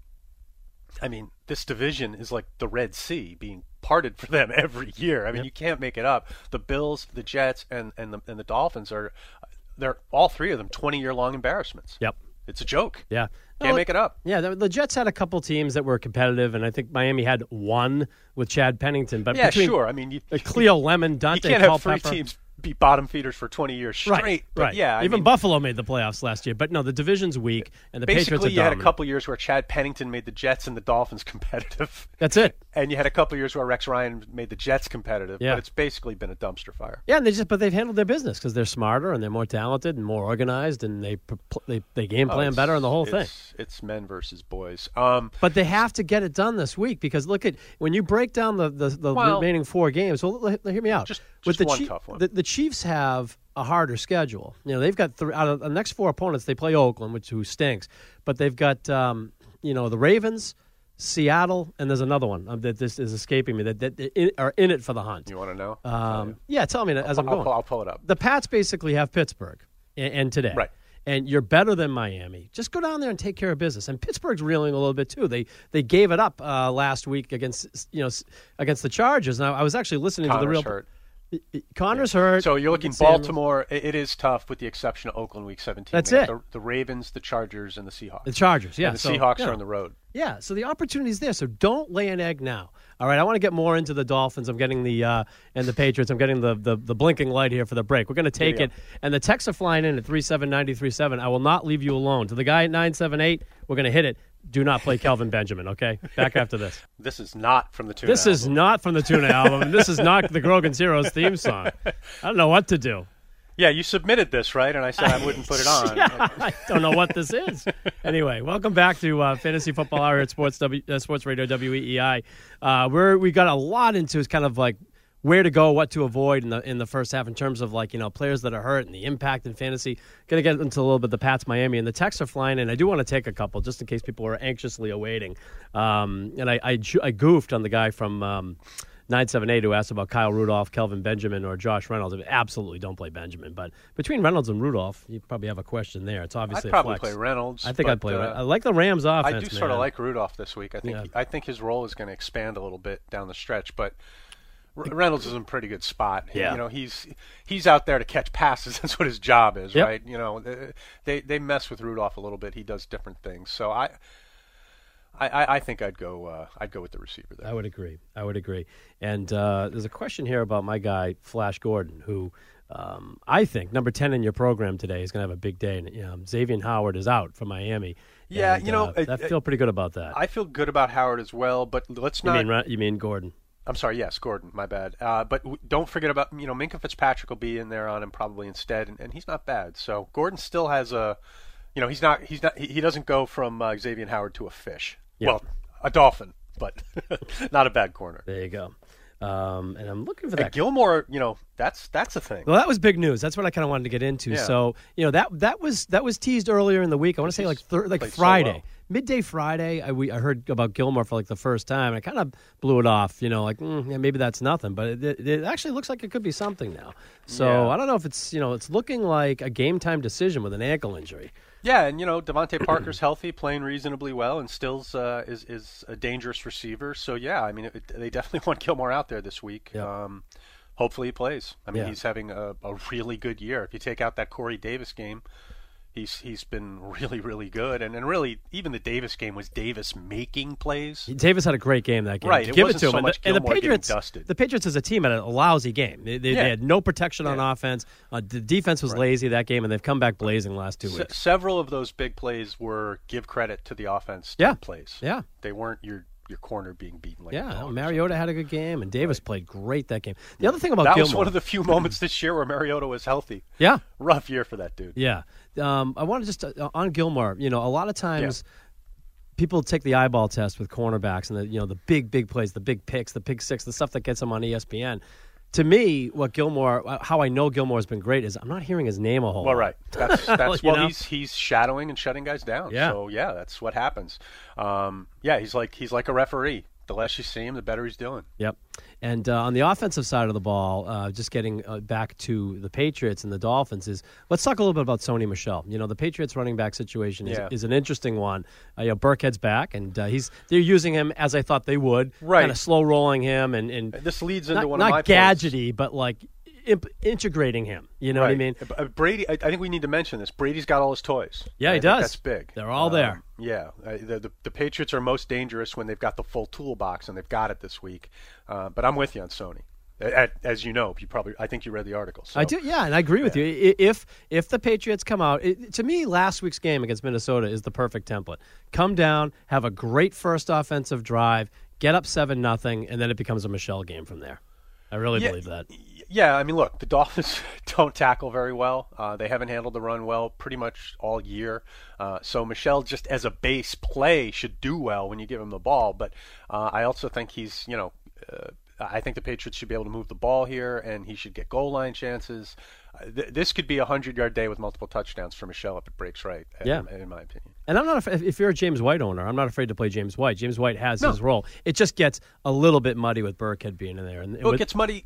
Speaker 2: I mean, this division is like the Red Sea being parted for them every year. I mean,
Speaker 1: Yep.
Speaker 2: you can't make it up. The Bills, the Jets, and and the and the Dolphins are, they're all three of them twenty-year long embarrassments.
Speaker 1: Yep.
Speaker 2: It's a joke.
Speaker 1: Yeah.
Speaker 2: Can't
Speaker 1: No,
Speaker 2: make it up.
Speaker 1: Yeah, the, the Jets had a couple teams that were competitive, and I think Miami had one with Chad Pennington. But
Speaker 2: Yeah,
Speaker 1: between
Speaker 2: sure. I mean, you,
Speaker 1: uh, Cleo Lemon,
Speaker 2: you
Speaker 1: Dante
Speaker 2: can't have
Speaker 1: Culpepper.
Speaker 2: three teams be bottom feeders for twenty years straight.
Speaker 1: Right,
Speaker 2: but
Speaker 1: right.
Speaker 2: yeah, I
Speaker 1: even
Speaker 2: mean,
Speaker 1: Buffalo made the playoffs last year, but no, the division's weak, and the Patriots
Speaker 2: basically
Speaker 1: are
Speaker 2: you had a
Speaker 1: dominant.
Speaker 2: couple years where Chad Pennington made the Jets and the Dolphins competitive.
Speaker 1: That's it.
Speaker 2: And you had a couple years where Rex Ryan made the Jets competitive,
Speaker 1: Yeah.
Speaker 2: but it's basically been a dumpster fire.
Speaker 1: Yeah, and they just but they've handled their business because they're smarter and they're more talented and more organized, and they pr- pl- they they game
Speaker 2: Oh,
Speaker 1: plan
Speaker 2: it's-
Speaker 1: bear and the whole thing.
Speaker 2: it's, It's men versus boys. Um,
Speaker 1: But they have to get it done this week because look at when you break down the the, the
Speaker 2: Well-
Speaker 1: remaining four games. Well, l- l- hear me out.
Speaker 2: Just-
Speaker 1: With
Speaker 2: just
Speaker 1: the
Speaker 2: one
Speaker 1: Chief-
Speaker 2: tough one.
Speaker 1: The, the Chiefs have a harder schedule. You know, they've got three out of the next four opponents. They play Oakland, which who stinks, but they've got um, you know the Ravens, Seattle, and there's another one um, that this is escaping me that, that in, are in it for the hunt.
Speaker 2: you want to know?
Speaker 1: Um, yeah, tell me as I'm
Speaker 2: I'll,
Speaker 1: going.
Speaker 2: pull, I'll pull it up.
Speaker 1: The Pats basically have Pittsburgh and, and today.
Speaker 2: Right.
Speaker 1: And you're better than Miami. Just go down there and take care of business. And Pittsburgh's reeling a little bit too. They they gave it up uh, last week against you know s- against the Chargers. Now I was actually listening
Speaker 2: Connor's
Speaker 1: to the real.
Speaker 2: hurt.
Speaker 1: Connor's hurt.
Speaker 2: So you're looking
Speaker 1: Samuels.
Speaker 2: Baltimore. It, it is tough with the exception of Oakland Week seventeen.
Speaker 1: That's
Speaker 2: They have
Speaker 1: it.
Speaker 2: The, the Ravens, the Chargers, and the Seahawks.
Speaker 1: The Chargers, yeah.
Speaker 2: And the
Speaker 1: so,
Speaker 2: Seahawks
Speaker 1: yeah.
Speaker 2: are on the road.
Speaker 1: Yeah, so the opportunity's there. So don't lay an egg now. All right, I want to get more into the Dolphins. I'm getting the uh, and the Patriots. I'm getting the, the the blinking light here for the break. We're going to take
Speaker 2: Giddy
Speaker 1: it,
Speaker 2: up.
Speaker 1: and the texts are flying in at three seven nine three seven. I will not leave you alone. To the guy at nine seven eight, we're going to hit it. Do not play Kelvin Benjamin. Okay, back after this.
Speaker 2: This is not from the Tuna
Speaker 1: This is
Speaker 2: album.
Speaker 1: not from the Tuna album, and this is not the Grogan's Heroes theme song. I don't know what to do.
Speaker 2: Yeah, you submitted this, right? And I said I wouldn't put it on.
Speaker 1: Yeah, I don't know what this is. Anyway, welcome back to uh, Fantasy Football Hour at Sports w, uh, Sports Radio W E E I. Uh, we're we got a lot into is kind of like where to go, what to avoid in the in the first half in terms of like you know players that are hurt and the impact in fantasy. Going to get into a little bit the Pats Miami and the texts are flying in. I do want to take a couple just in case people are anxiously awaiting. Um, and I, I ju- I goofed on the guy from. Um, nine seven eight who asked about Kyle Rudolph, Kelvin Benjamin, or Josh Reynolds. I mean, absolutely don't play Benjamin. But between Reynolds and Rudolph, you probably have a question there. It's
Speaker 2: I'd
Speaker 1: obviously
Speaker 2: probably
Speaker 1: a flex.
Speaker 2: play Reynolds.
Speaker 1: I think
Speaker 2: but,
Speaker 1: I'd play
Speaker 2: uh,
Speaker 1: Reynolds. I like the Rams offense,
Speaker 2: I do sort
Speaker 1: man.
Speaker 2: of like Rudolph this week. I think
Speaker 1: Yeah.
Speaker 2: he, I think his role is going to expand a little bit down the stretch, but R- Reynolds is in a pretty good spot.
Speaker 1: Yeah.
Speaker 2: You know, he's he's out there to catch passes. That's what his job is,
Speaker 1: Yep.
Speaker 2: right? You know, they they mess with Rudolph a little bit. He does different things. So I I, I think I'd go uh, I'd go with the receiver there.
Speaker 1: I would agree. I would agree. And uh, there's a question here about my guy, Flash Gordon, who um, I think, number ten in your program today, is going to have a big day. And, um, Xavier Howard is out for Miami.
Speaker 2: Yeah,
Speaker 1: And,
Speaker 2: you know,
Speaker 1: uh,
Speaker 2: it-
Speaker 1: I feel pretty good about that.
Speaker 2: I feel good about Howard as well, but let's
Speaker 1: you,
Speaker 2: not.
Speaker 1: mean, Re- you mean Gordon?
Speaker 2: I'm sorry, yes, Gordon. My bad. Uh, but w- don't forget about you know Minka Fitzpatrick will be in there on him probably instead, and, and he's not bad. So Gordon still has a, you know, he's not he's not he, he doesn't go from uh, Xavier Howard to a fish.
Speaker 1: Yeah.
Speaker 2: Well, a dolphin, but not a bad corner.
Speaker 1: There you go. Um, and I'm looking for
Speaker 2: And
Speaker 1: that.
Speaker 2: Gilmore, you know, that's that's a thing.
Speaker 1: Well, that was big news. That's what I kind of wanted to get into.
Speaker 2: Yeah.
Speaker 1: So, you know, that that was that was teased earlier in the week. I want to say like thir- like
Speaker 2: played so
Speaker 1: Friday,
Speaker 2: well.
Speaker 1: midday Friday. I, we, I heard about Gilmore for like the first time. I kind of blew it off. You know, like mm, yeah, maybe that's nothing, but it, it, it actually looks like it could be something now. So
Speaker 2: Yeah.
Speaker 1: I don't know if it's you know it's looking like a game time decision with an ankle injury.
Speaker 2: Yeah, and you know Devontae Parker's healthy, playing reasonably well, and Stills uh, is is a dangerous receiver. So yeah, I mean it, they definitely want Gilmore out there this week.
Speaker 1: Yep.
Speaker 2: Um, hopefully he plays. I mean
Speaker 1: Yeah.
Speaker 2: he's having a, a really good year. If you take out that Corey Davis game, he's he's been really really good. And and really even the Davis game was Davis making plays.
Speaker 1: Davis had a great game that game.
Speaker 2: Right, it
Speaker 1: Give
Speaker 2: wasn't
Speaker 1: it to
Speaker 2: so
Speaker 1: him.
Speaker 2: much
Speaker 1: and the, and the
Speaker 2: Gilmore getting
Speaker 1: Patriots,
Speaker 2: dusted.
Speaker 1: the Patriots as a team had a lousy game. They, they,
Speaker 2: Yeah.
Speaker 1: they had no protection on
Speaker 2: Yeah.
Speaker 1: offense. Uh, the defense was
Speaker 2: Right.
Speaker 1: lazy that game, and they've come back blazing the last two
Speaker 2: Se-
Speaker 1: weeks.
Speaker 2: several of those big plays were give credit to the offense.
Speaker 1: Yeah.
Speaker 2: plays.
Speaker 1: Yeah.
Speaker 2: They weren't your your corner being beaten like a
Speaker 1: Yeah,
Speaker 2: dog.
Speaker 1: Mariota had a good game, and Davis played great that game. The other thing about
Speaker 2: That
Speaker 1: Gilmore,
Speaker 2: was one of the few moments this year where Mariota was healthy.
Speaker 1: yeah,
Speaker 2: Rough year for that dude.
Speaker 1: yeah. Um, I want to just uh, on Gilmore. You know, a lot of times people take the eyeball test with cornerbacks and the you know the big big plays, the big picks, the pick six, the stuff that gets them on E S P N. To me, what Gilmore, uh, how I know Gilmore has been great is I'm not hearing his name a whole
Speaker 2: Well,
Speaker 1: lot.
Speaker 2: right. That's, that's
Speaker 1: You
Speaker 2: well,
Speaker 1: know?
Speaker 2: he's he's shadowing and shutting guys down.
Speaker 1: Yeah.
Speaker 2: So yeah, that's what happens. Um, yeah, he's like he's like a referee. The less you see him, the better he's doing.
Speaker 1: Yep. And uh, on the offensive side of the ball, uh, just getting uh, back to the Patriots and the Dolphins is let's talk a little bit about Sony Michel. You know, the Patriots running back situation is,
Speaker 2: Yeah.
Speaker 1: is an interesting one. Uh, you know, Burkhead's back, and uh, he's they're using him as I thought they would,
Speaker 2: Right.
Speaker 1: kind of slow rolling him and, and
Speaker 2: This leads into
Speaker 1: not,
Speaker 2: one
Speaker 1: not
Speaker 2: of my points.
Speaker 1: gadgety, but like imp- integrating him. You know what I
Speaker 2: Right.
Speaker 1: mean?
Speaker 2: Uh, Brady, I, I think we need to mention this. Brady's got all his toys.
Speaker 1: Yeah,
Speaker 2: I
Speaker 1: he
Speaker 2: think
Speaker 1: does.
Speaker 2: That's big.
Speaker 1: They're all there.
Speaker 2: Um, yeah, uh, the, the the Patriots are most dangerous when they've got the full toolbox, and they've got it this week. Uh, but I'm with you on Sony. A- As you know, you probably I think you read the article. So.
Speaker 1: I do, yeah, and I agree with you. I- If if the Patriots come out, it, to me, last week's game against Minnesota is the perfect template. Come down, have a great first offensive drive, get up seven nothing, and then it becomes a Michelle game from there. I really
Speaker 2: Yeah,
Speaker 1: believe that.
Speaker 2: Yeah, I mean, look, the Dolphins don't tackle very well. Uh, they haven't handled the run well pretty much all year. Uh, so Michelle, just as a base play, should do well when you give him the ball. But uh, I also think he's, you know, uh, I think the Patriots should be able to move the ball here, and he should get goal line chances. Uh, th- this could be a hundred-yard day with multiple touchdowns for Michelle if it breaks right,
Speaker 1: Yeah.
Speaker 2: in, in my opinion.
Speaker 1: And I'm not af- if you're a James White owner, I'm not afraid to play James White. James White has
Speaker 2: No.
Speaker 1: his role. It just gets a little bit muddy with Burkhead being in there. And
Speaker 2: Well,
Speaker 1: with-
Speaker 2: it gets muddy.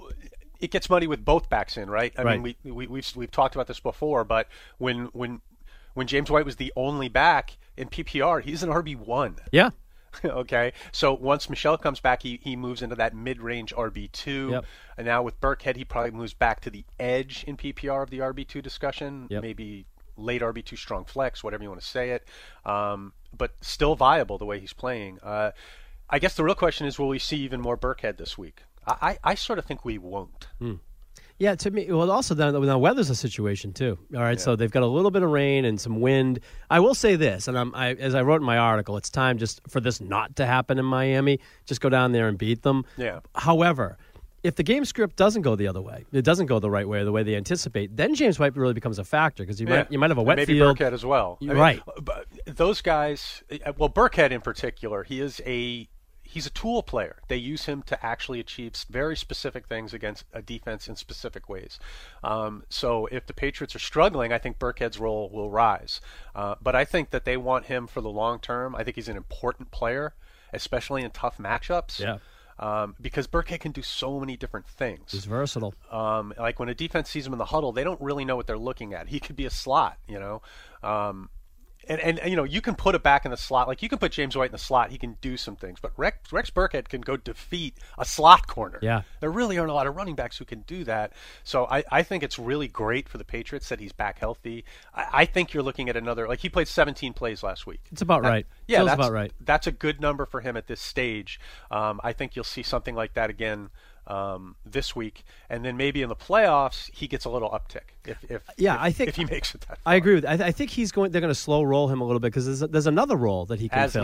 Speaker 2: It gets muddy with both backs in, right? I
Speaker 1: Right.
Speaker 2: mean, we, we we've we've talked about this before, but when when when James White was the only back in P P R, he's an R B one.
Speaker 1: yeah,
Speaker 2: Okay, so once Michelle comes back, he, he moves into that mid-range R B two.
Speaker 1: Yep.
Speaker 2: And now with Burkhead, he probably moves back to the edge in P P R of the R B two discussion.
Speaker 1: Yep.
Speaker 2: Maybe late R B two strong flex, whatever you want to say it. Um, but still viable the way he's playing. Uh, I guess the real question is, will we see even more Burkhead this week? I, I, I sort of think we won't.
Speaker 1: yeah. To me, well, also now, now weather's a situation too. All right, so they've got a little bit of rain and some wind. I will say this, and I'm, I, as I wrote in my article, it's time just for this not to happen in Miami. Just go down there and beat them.
Speaker 2: Yeah.
Speaker 1: However, if the game script doesn't go the other way, it doesn't go the right way or the way they anticipate, then James White really becomes a factor because you
Speaker 2: Yeah.
Speaker 1: might you might have a wet
Speaker 2: Maybe
Speaker 1: field.
Speaker 2: Burkhead as well. I mean,
Speaker 1: Right.
Speaker 2: But those guys, well, Burkhead in particular, he is a he's a tool player. They use him to actually achieve very specific things against a defense in specific ways. Um, so if the Patriots are struggling, I think Burkhead's role will rise. Uh, but I think that they want him for the long term. I think he's an important player, especially in tough matchups.
Speaker 1: Yeah.
Speaker 2: Um, because Burkhead can do so many different things.
Speaker 1: He's versatile.
Speaker 2: Um, like when a defense sees him in the huddle, they don't really know what they're looking at. He could be a slot, you know. Um, and, and, and, you know, you can put it back in the slot. Like, you can put James White in the slot. He can do some things. But Rex, Rex Burkhead can go defeat a slot corner.
Speaker 1: Yeah.
Speaker 2: There really aren't a lot of running backs who can do that. So I, I think it's really great for the Patriots that he's back healthy. I, I think you're looking at another – like, he played seventeen plays last week.
Speaker 1: It's about
Speaker 2: That-
Speaker 1: right.
Speaker 2: Yeah,
Speaker 1: Feels
Speaker 2: that's
Speaker 1: about right.
Speaker 2: That's a good number for him at this stage. Um, I think you'll see something like that again um, this week, and then maybe in the playoffs he gets a little uptick. If, if
Speaker 1: Yeah,
Speaker 2: if,
Speaker 1: I think-
Speaker 2: if he makes it that far.
Speaker 1: I agree with. I, I think he's going. They're going to slow roll him a little bit because there's, there's another role that he can
Speaker 2: As
Speaker 1: fill.
Speaker 2: needed.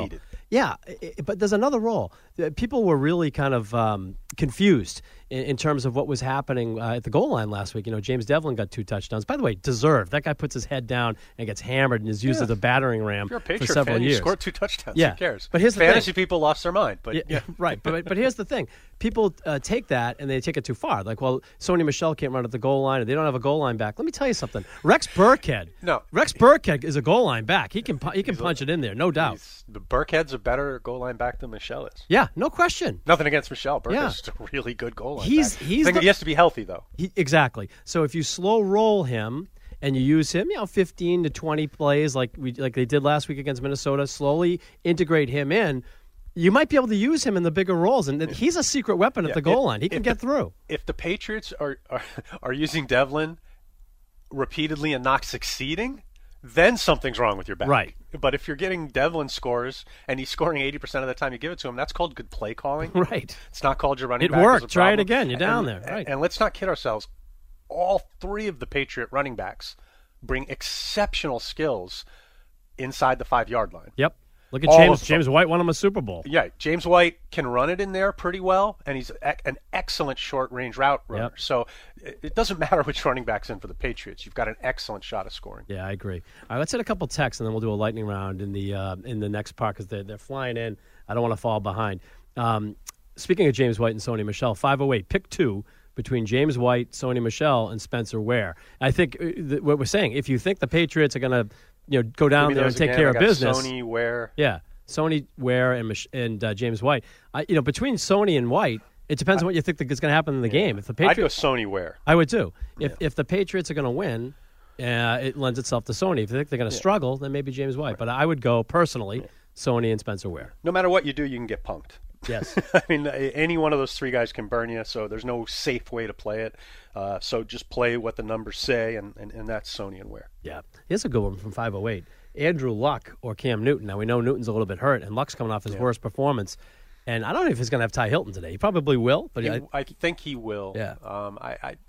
Speaker 1: Yeah, i- i- but there's another role. The- People were really kind of um, confused in, in terms of what was happening uh, at the goal line last week. You know, James Devlin got two touchdowns. By the way, deserved. That guy puts his head down and gets hammered and is used
Speaker 2: Yeah.
Speaker 1: as a battering ram
Speaker 2: If you're a
Speaker 1: for
Speaker 2: Patriot
Speaker 1: several
Speaker 2: fan,
Speaker 1: years.
Speaker 2: you scored two touchdowns.
Speaker 1: Yeah.
Speaker 2: Who cares?
Speaker 1: But here's the
Speaker 2: Fantasy
Speaker 1: thing.
Speaker 2: people lost their mind. But
Speaker 1: Yeah,
Speaker 2: yeah.
Speaker 1: right. But but here's the thing: people uh, take that and they take it too far. Like, well, Sony Michel can't run at the goal line, and they don't have a goal line back. Let me tell you something: Rex Burkhead.
Speaker 2: No.
Speaker 1: Rex Burkhead is a goal line back. He can pu- he can punch it in there, no doubt.
Speaker 2: He's- the Burkhead's a better goal line back than Michelle is.
Speaker 1: Yeah, no question.
Speaker 2: Nothing against Michelle. Burkhead's
Speaker 1: Yeah.
Speaker 2: just a really good goal line
Speaker 1: He's-
Speaker 2: back.
Speaker 1: he's
Speaker 2: I think
Speaker 1: the-
Speaker 2: he has to be healthy though.
Speaker 1: He, exactly. So if you slow roll him and you use him, you know, fifteen to twenty plays like we like they did last week against Minnesota, slowly integrate him in, you might be able to use him in the bigger roles. And he's a secret weapon at
Speaker 2: Yeah,
Speaker 1: the goal
Speaker 2: if-
Speaker 1: line. He can
Speaker 2: if
Speaker 1: get
Speaker 2: the-
Speaker 1: through.
Speaker 2: If the Patriots are, are are using Devlin repeatedly and not succeeding, then something's wrong with your back.
Speaker 1: Right.
Speaker 2: But if you're getting Devlin scores and he's scoring eighty percent of the time you give it to him, that's called good play calling.
Speaker 1: Right.
Speaker 2: It's not called your running
Speaker 1: It
Speaker 2: back. is
Speaker 1: worked.
Speaker 2: a
Speaker 1: Try it
Speaker 2: problem.
Speaker 1: again. You're down
Speaker 2: And-
Speaker 1: there. Right.
Speaker 2: And let's not kid ourselves. All three of the Patriot running backs bring exceptional skills inside the five-yard line.
Speaker 1: Yep. Look at
Speaker 2: All
Speaker 1: James.
Speaker 2: of them.
Speaker 1: James White won him a Super Bowl.
Speaker 2: Yeah, James White can run it in there pretty well, and he's ec- an excellent short-range route runner.
Speaker 1: Yep.
Speaker 2: So it it doesn't matter which running back's in for the Patriots. You've got an excellent shot of scoring.
Speaker 1: Yeah, I agree. All right, let's hit a couple texts, and then we'll do a lightning round in the uh, in the next part because they're, they're flying in. I don't want to fall behind. Um, speaking of James White and Sony Michel, five oh eight, pick two between James White, Sony Michel, and Spencer Ware. I think uh, th- what we're saying, if you think the Patriots are going to you know, go down
Speaker 2: Give me
Speaker 1: there and
Speaker 2: those
Speaker 1: take
Speaker 2: again.
Speaker 1: care
Speaker 2: I
Speaker 1: of
Speaker 2: got
Speaker 1: business.
Speaker 2: Sony, Ware.
Speaker 1: Yeah, Sony, Ware, and Mich- and uh, James White. I, you know, between Sony and White, it depends on what you think is going to happen in the game. If the
Speaker 2: I'd go
Speaker 1: Patriots,
Speaker 2: Sony, Ware.
Speaker 1: I would too. If if the Patriots are going to win, uh, it lends itself to Sony. If you think they're going to struggle, then maybe James White. But I would go personally, Sony and Spencer Ware.
Speaker 2: No matter what you do, you can get punked.
Speaker 1: Yes.
Speaker 2: I mean, any one of those three guys can burn you, so there's no safe way to play it. Uh, so just play what the numbers say, and, and, and that's Sony and Ware.
Speaker 1: Yeah. Here's a good one from five oh eight. Andrew Luck or Cam Newton. Now, we know Newton's a little bit hurt, and Luck's coming off his
Speaker 2: Yeah.
Speaker 1: worst performance. And I don't know if he's going to have Ty Hilton today. He probably will, but
Speaker 2: He,
Speaker 1: I,
Speaker 2: I think he will.
Speaker 1: Yeah.
Speaker 2: Um, I, I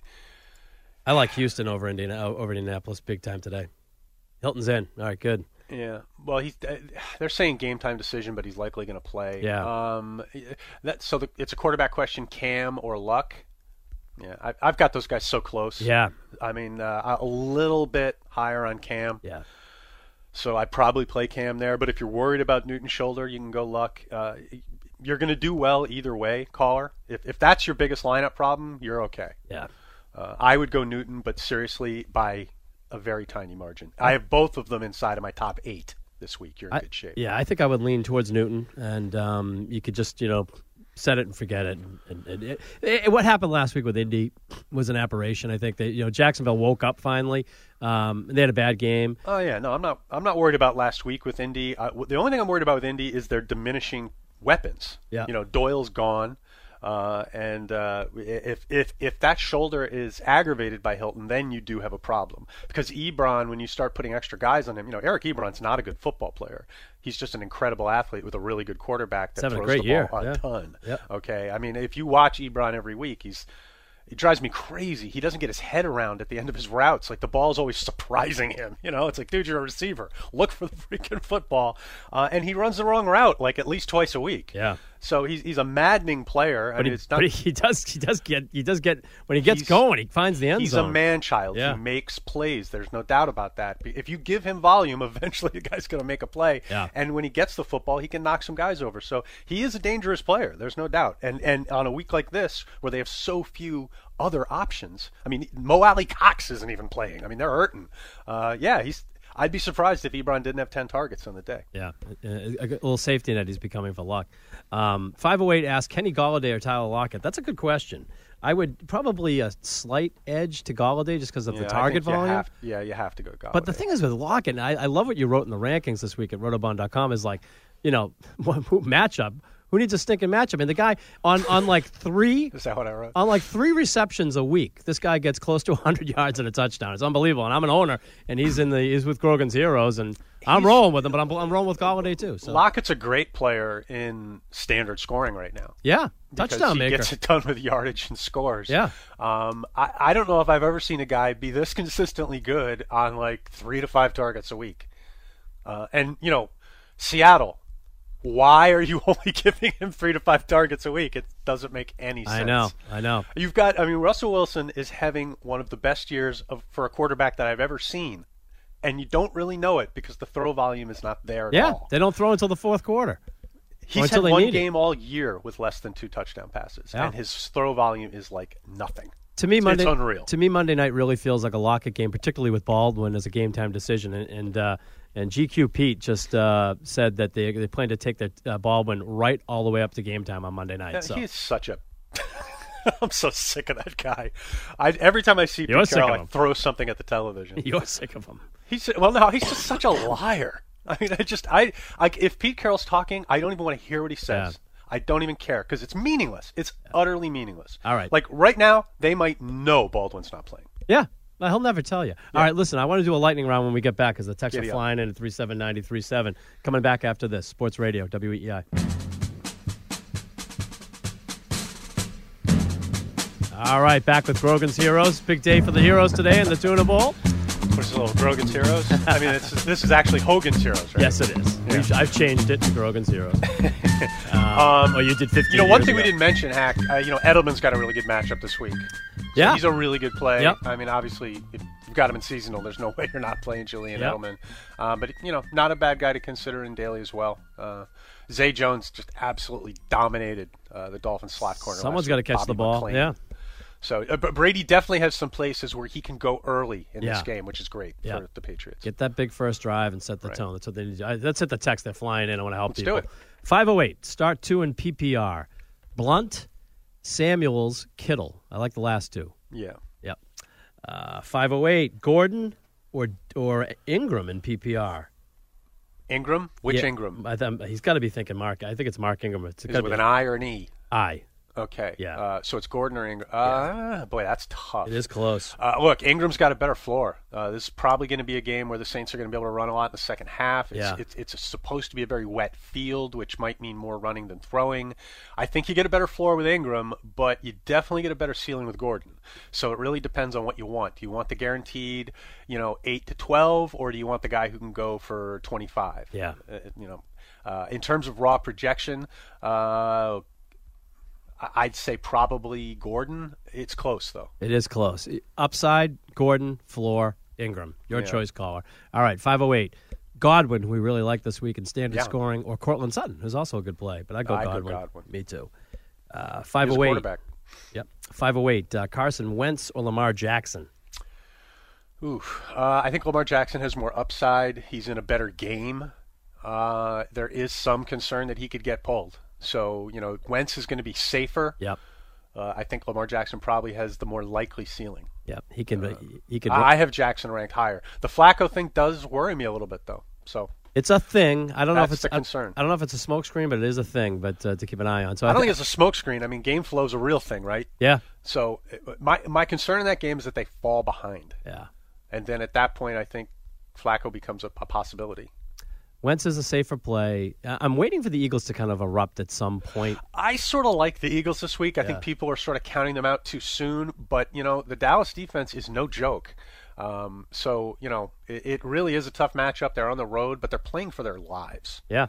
Speaker 1: I like Houston over Indiana, over Indianapolis big time today. Hilton's in. All right, good.
Speaker 2: Yeah, well, he's. Uh, they're saying game time decision, but he's likely going to play.
Speaker 1: Yeah.
Speaker 2: Um, that so the, it's a quarterback question: Cam or Luck? Yeah, I, I've got those guys so close.
Speaker 1: Yeah.
Speaker 2: I mean, uh, a little bit higher on Cam.
Speaker 1: Yeah.
Speaker 2: So I'd probably play Cam there. But if you're worried about Newton's shoulder, you can go Luck. Uh, you're going to do well either way, caller. If if that's your biggest lineup problem, you're okay.
Speaker 1: Yeah.
Speaker 2: Uh, I would go Newton, but seriously, by a very tiny margin. I have both of them inside of my top eight this week. You're in
Speaker 1: I-
Speaker 2: good shape.
Speaker 1: Yeah, I think I would lean towards Newton, and um, you could just, you know, set it and forget it. And, and it, it, what happened last week with Indy was an aberration. I think that, you know, Jacksonville woke up finally. Um, they had a bad game.
Speaker 2: Oh yeah, no, I'm not. I'm not worried about last week with Indy. Uh, the only thing I'm worried about with Indy is their diminishing weapons.
Speaker 1: Yeah.
Speaker 2: You know, Doyle's gone. Uh, and uh, if if if that shoulder is aggravated by Hilton, then you do have a problem. Because Ebron, when you start putting extra guys on him, you know, Eric Ebron's not a good football player. He's just an incredible athlete with a really good quarterback that
Speaker 1: He's having a
Speaker 2: throws
Speaker 1: great
Speaker 2: the
Speaker 1: year.
Speaker 2: ball a
Speaker 1: Yeah.
Speaker 2: ton.
Speaker 1: Yep.
Speaker 2: Okay, I mean, if you watch Ebron every week, he's it drives me crazy. He doesn't get his head around at the end of his routes. Like, the ball's always surprising him. You know, it's like, dude, you're a receiver. Look for the freaking football. Uh, and he runs the wrong route like at least twice a week.
Speaker 1: Yeah.
Speaker 2: So he's he's a maddening player. I
Speaker 1: But,
Speaker 2: mean,
Speaker 1: he,
Speaker 2: it's not,
Speaker 1: but he does he does get he does get when he gets
Speaker 2: He's-
Speaker 1: going, he finds the end
Speaker 2: he's
Speaker 1: zone.
Speaker 2: a man child.
Speaker 1: Yeah.
Speaker 2: He makes plays. There's no doubt about that. If you give him volume, eventually the guy's going to make a play.
Speaker 1: Yeah.
Speaker 2: And when he gets the football, he can knock some guys over. So he is a dangerous player. There's no doubt. And and on a week like this, where they have so few other options, I mean, Mo Alley Cox isn't even playing. I mean, they're hurting. Uh, yeah, he's. I'd be surprised if Ebron didn't have ten targets on the day.
Speaker 1: Yeah, a, a, a little safety net he's becoming for Luck. Um, five oh eight asked Kenny Golladay or Tyler Lockett. That's a good question. I would probably a slight edge to Golladay just because of
Speaker 2: Yeah,
Speaker 1: the
Speaker 2: I
Speaker 1: target
Speaker 2: think you
Speaker 1: volume.
Speaker 2: have- yeah, you have to go Golladay.
Speaker 1: But the thing is with Lockett, and I, I love what you wrote in the rankings this week at rotobahn dot com, is like, you know, matchup. Who needs a stinking matchup? And the guy on, on like three
Speaker 2: is that what I wrote?
Speaker 1: on like three receptions a week, this guy gets close to one hundred yards and a touchdown. It's unbelievable. And I'm an owner, and he's in the he's with Grogan's Heroes, and I'm
Speaker 2: He's-
Speaker 1: rolling with him, but I'm I'm rolling with Golladay too. So
Speaker 2: Lockett's a great player in standard scoring right now.
Speaker 1: yeah,
Speaker 2: Because
Speaker 1: touchdown
Speaker 2: he
Speaker 1: maker.
Speaker 2: gets it done with yardage and scores.
Speaker 1: Yeah.
Speaker 2: Um, I, I don't know if I've ever seen a guy be this consistently good on like three to five targets a week. Uh, and, you know, Seattle, Why are you only giving him three to five targets a week? It doesn't make any sense.
Speaker 1: I know, I know.
Speaker 2: You've got, I mean, Russell Wilson is having one of the best years of for a quarterback that I've ever seen, and you don't really know it because the throw volume is not there at
Speaker 1: yeah,
Speaker 2: all.
Speaker 1: Yeah, they don't throw until the fourth quarter.
Speaker 2: He's had one game it. all year with less than two touchdown passes, yeah. and his throw volume is like nothing.
Speaker 1: To me, Monday,
Speaker 2: it's unreal.
Speaker 1: To me, Monday night really feels like a lock-it game, particularly with Baldwin as a game-time decision. And and, uh, and G Q Pete just uh, said that they they plan to take their uh, Baldwin right all the way up to game time on Monday night.
Speaker 2: Yeah,
Speaker 1: so.
Speaker 2: He's such a – I'm so sick of that guy. I, every time I see
Speaker 1: You're
Speaker 2: Pete Carroll, I throw something at the television.
Speaker 1: You're sick of him.
Speaker 2: He's Well, no, he's just such a liar. I mean, I just – I like if Pete Carroll's talking, I don't even want to hear what he says. Yeah. I don't even care because it's meaningless. It's utterly meaningless.
Speaker 1: All right.
Speaker 2: Like right now, they might know Baldwin's not playing.
Speaker 1: Yeah. Well, he'll never tell you. Yeah. All right, listen, I want to do a lightning round when we get back because the texts
Speaker 2: Giddy
Speaker 1: are flying
Speaker 2: up.
Speaker 1: in at three seven nine oh three seven. Coming back after this. Sports Radio, W E E I. All right, back with Grogan's Heroes. Big day for the Heroes today in the Tuna Bowl.
Speaker 2: What's a little Grogan's Heroes? I mean, it's, this is actually Hogan's Heroes, right?
Speaker 1: Yes, it is.
Speaker 2: Yeah.
Speaker 1: I've changed it to Grogan's Heroes. um, um, oh, you did fifteen
Speaker 2: You know, one
Speaker 1: years
Speaker 2: thing
Speaker 1: ago.
Speaker 2: we didn't mention, Hack, uh, you know, Edelman's got a really good matchup this week. So
Speaker 1: yeah.
Speaker 2: He's a really good play.
Speaker 1: Yep.
Speaker 2: I mean, obviously, if you've got him in seasonal, there's no way you're not playing Julian
Speaker 1: yep.
Speaker 2: Edelman. Uh, but, you know, not a bad guy to consider in daily as well. Uh, Zay Jones just absolutely dominated uh, the Dolphins slot corner.
Speaker 1: Someone's got to catch
Speaker 2: Bobby
Speaker 1: the ball.
Speaker 2: McClain.
Speaker 1: Yeah.
Speaker 2: So, uh, but Brady definitely has some places where he can go early in
Speaker 1: yeah.
Speaker 2: this game, which is great
Speaker 1: yeah.
Speaker 2: for the Patriots.
Speaker 1: Get that big first drive and set the
Speaker 2: right.
Speaker 1: tone. That's what they need. I, that's it. The text they're flying in. I want to help
Speaker 2: Let's
Speaker 1: people.
Speaker 2: do it.
Speaker 1: five oh eight. Start two in P P R. Blunt, Samuels, Kittle. I like the last two.
Speaker 2: Yeah.
Speaker 1: Yep. Uh, five oh eight. Gordon or or Ingram in P P R.
Speaker 2: Ingram? Which
Speaker 1: yeah,
Speaker 2: Ingram?
Speaker 1: I th- he's got to be thinking Mark. I think it's Mark Ingram. It's
Speaker 2: Is it with an I or an E?
Speaker 1: I.
Speaker 2: Okay.
Speaker 1: Yeah.
Speaker 2: Uh, so it's Gordon or Ingram. Uh,
Speaker 1: yeah.
Speaker 2: Boy, that's tough.
Speaker 1: It is close.
Speaker 2: Uh, look, Ingram's got a better floor. Uh, this is probably going to be a game where the Saints are going to be able to run a lot in the second half. It's,
Speaker 1: yeah.
Speaker 2: it's, it's supposed to be a very wet field, which might mean more running than throwing. I think you get a better floor with Ingram, but you definitely get a better ceiling with Gordon. So it really depends on what you want. Do you want the guaranteed, you know, eight to twelve, or do you want the guy who can go for twenty-five?
Speaker 1: Yeah.
Speaker 2: Uh, you know, uh, in terms of raw projection, uh, I'd say probably Gordon. It's close, though.
Speaker 1: It is close. Upside, Gordon, floor, Ingram. Your
Speaker 2: yeah.
Speaker 1: choice, caller. All right, five oh eight. Godwin, who we really like this week in standard
Speaker 2: yeah.
Speaker 1: scoring, or Cortland Sutton, who's also a good play. But I go
Speaker 2: I
Speaker 1: Godwin.
Speaker 2: go Godwin.
Speaker 1: Me too. Uh,
Speaker 2: He's
Speaker 1: five oh eight.
Speaker 2: a quarterback.
Speaker 1: Yep. five oh eight. Uh, Carson Wentz or Lamar Jackson?
Speaker 2: Oof. Uh, I think Lamar Jackson has more upside. He's in a better game. Uh, there is some concern that he could get pulled. So, you know, Wentz is going to be safer.
Speaker 1: Yep.
Speaker 2: Uh, I think Lamar Jackson probably has the more likely ceiling.
Speaker 1: Yep. He can. Uh, he can.
Speaker 2: I have Jackson ranked higher. The Flacco thing does worry me a little bit, though. So
Speaker 1: it's a thing. I don't know if it's
Speaker 2: a concern.
Speaker 1: I, I don't know if it's a smokescreen, but it is a thing. But uh, to keep an eye on. So
Speaker 2: I
Speaker 1: I
Speaker 2: don't
Speaker 1: th-
Speaker 2: think it's a smokescreen. I mean, game flow is a real thing, right?
Speaker 1: Yeah.
Speaker 2: So my my concern in that game is that they fall behind.
Speaker 1: Yeah.
Speaker 2: And then at that point, I think Flacco becomes a, a possibility.
Speaker 1: Wentz is a safer play. I'm waiting for the Eagles to kind of erupt at some point.
Speaker 2: I sort of like the Eagles this week. I
Speaker 1: yeah.
Speaker 2: think people are sort of counting them out too soon. But, you know, the Dallas defense is no joke. Um, so, you know, it, it really is a tough matchup. They're on the road, but they're playing for their lives.
Speaker 1: Yeah.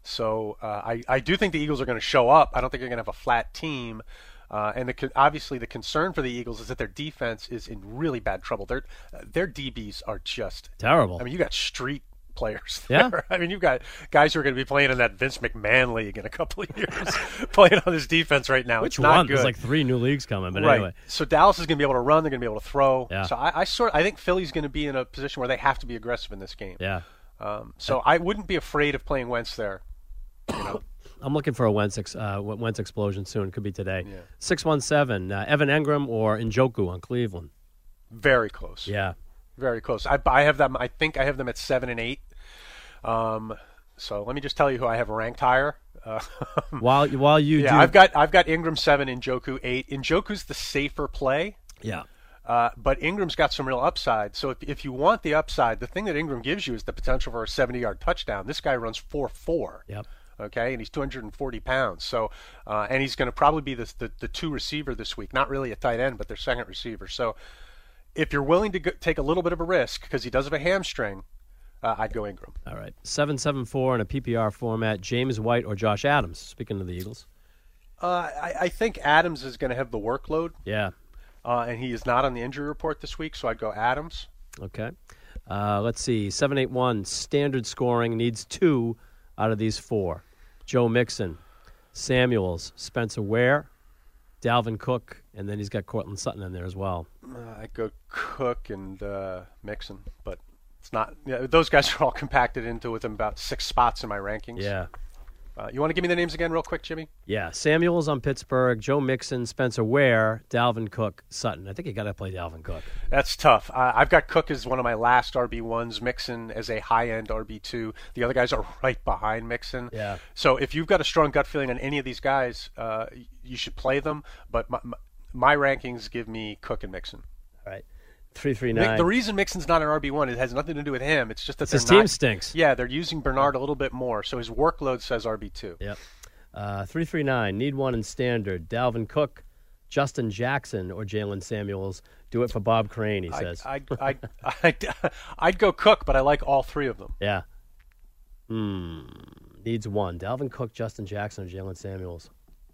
Speaker 2: So uh, I, I do think the Eagles are going to show up. I don't think they're going to have a flat team. Uh, and the, obviously the concern for the Eagles is that their defense is in really bad trouble. Their, uh, their D Bs are just
Speaker 1: terrible.
Speaker 2: I mean, you got street players there.
Speaker 1: Yeah.
Speaker 2: I mean, you've got guys who are going to be playing in that Vince McMahon league in a couple of years playing on this defense right now.
Speaker 1: Which
Speaker 2: it's not
Speaker 1: one?
Speaker 2: good.
Speaker 1: There's like three new leagues coming, but
Speaker 2: right.
Speaker 1: anyway.
Speaker 2: So Dallas is going to be able to run. They're going to be able to throw.
Speaker 1: Yeah.
Speaker 2: So I, I sort I think Philly's going to be in a position where they have to be aggressive in this game.
Speaker 1: Yeah.
Speaker 2: Um, so I wouldn't be afraid of playing Wentz there. You know.
Speaker 1: I'm looking for a Wentz, ex- uh, Wentz explosion soon. Could be today.
Speaker 2: Yeah.
Speaker 1: six one seven. Uh, Evan Engram or Njoku on Cleveland?
Speaker 2: Very close.
Speaker 1: Yeah.
Speaker 2: Very close. I, I have them. I think I have them at seven and eight. Um, so let me just tell you who I have ranked higher. Uh,
Speaker 1: while while you
Speaker 2: yeah,
Speaker 1: do,
Speaker 2: I've got I've got Ingram seven, Njoku eight. Njoku's the safer play.
Speaker 1: Yeah.
Speaker 2: Uh, but Ingram's got some real upside. So if if you want the upside, the thing that Ingram gives you is the potential for a seventy-yard touchdown. This guy runs four four.
Speaker 1: Yep.
Speaker 2: Okay, and he's two hundred forty pounds. So, uh, and he's going to probably be the, the the two receiver this week. Not really a tight end, but their second receiver. So, if you're willing to go, take a little bit of a risk because he does have a hamstring, uh, I'd go Ingram.
Speaker 1: All right. seven seven four in a P P R format, James White or Josh Adams, speaking of the Eagles.
Speaker 2: Uh, I, I think Adams is going to have the workload.
Speaker 1: Yeah.
Speaker 2: Uh, and he is not on the injury report this week, so I'd go Adams.
Speaker 1: Okay. Uh, let's see. seven eight one, standard scoring, needs two out of these four. Joe Mixon, Samuels, Spencer Ware, Dalvin Cook, and then he's got Cortland Sutton in there as well.
Speaker 2: Uh, I'd go Cook and uh, Mixon, but it's not. You know, those guys are all compacted into within about six spots in my rankings.
Speaker 1: Yeah.
Speaker 2: Uh, you want to give me the names again real quick, Jimmy?
Speaker 1: Yeah. Samuels on Pittsburgh, Joe Mixon, Spencer Ware, Dalvin Cook, Sutton. I think you got to play Dalvin Cook.
Speaker 2: That's tough. Uh, I've got Cook as one of my last R B ones, Mixon as a high-end R B two. The other guys are right behind Mixon.
Speaker 1: Yeah.
Speaker 2: So if you've got a strong gut feeling on any of these guys, uh, you should play them. But my, my, my rankings give me Cook and Mixon.
Speaker 1: All right. three three nine.
Speaker 2: The reason Mixon's not an R B one, it has nothing to do with him. It's just that
Speaker 1: his
Speaker 2: they're
Speaker 1: team
Speaker 2: not,
Speaker 1: stinks.
Speaker 2: Yeah, they're using Bernard a little bit more, so his workload says R B two.
Speaker 1: Yep. Uh, three three nine, need one in standard. Dalvin Cook, Justin Jackson, or Jalen Samuels. Do it for Bob Crane, he says.
Speaker 2: I'd, I'd, I'd, I'd, I'd go Cook, but I like all three of them.
Speaker 1: Yeah. Hmm. Needs one. Dalvin Cook, Justin Jackson, or Jalen Samuels.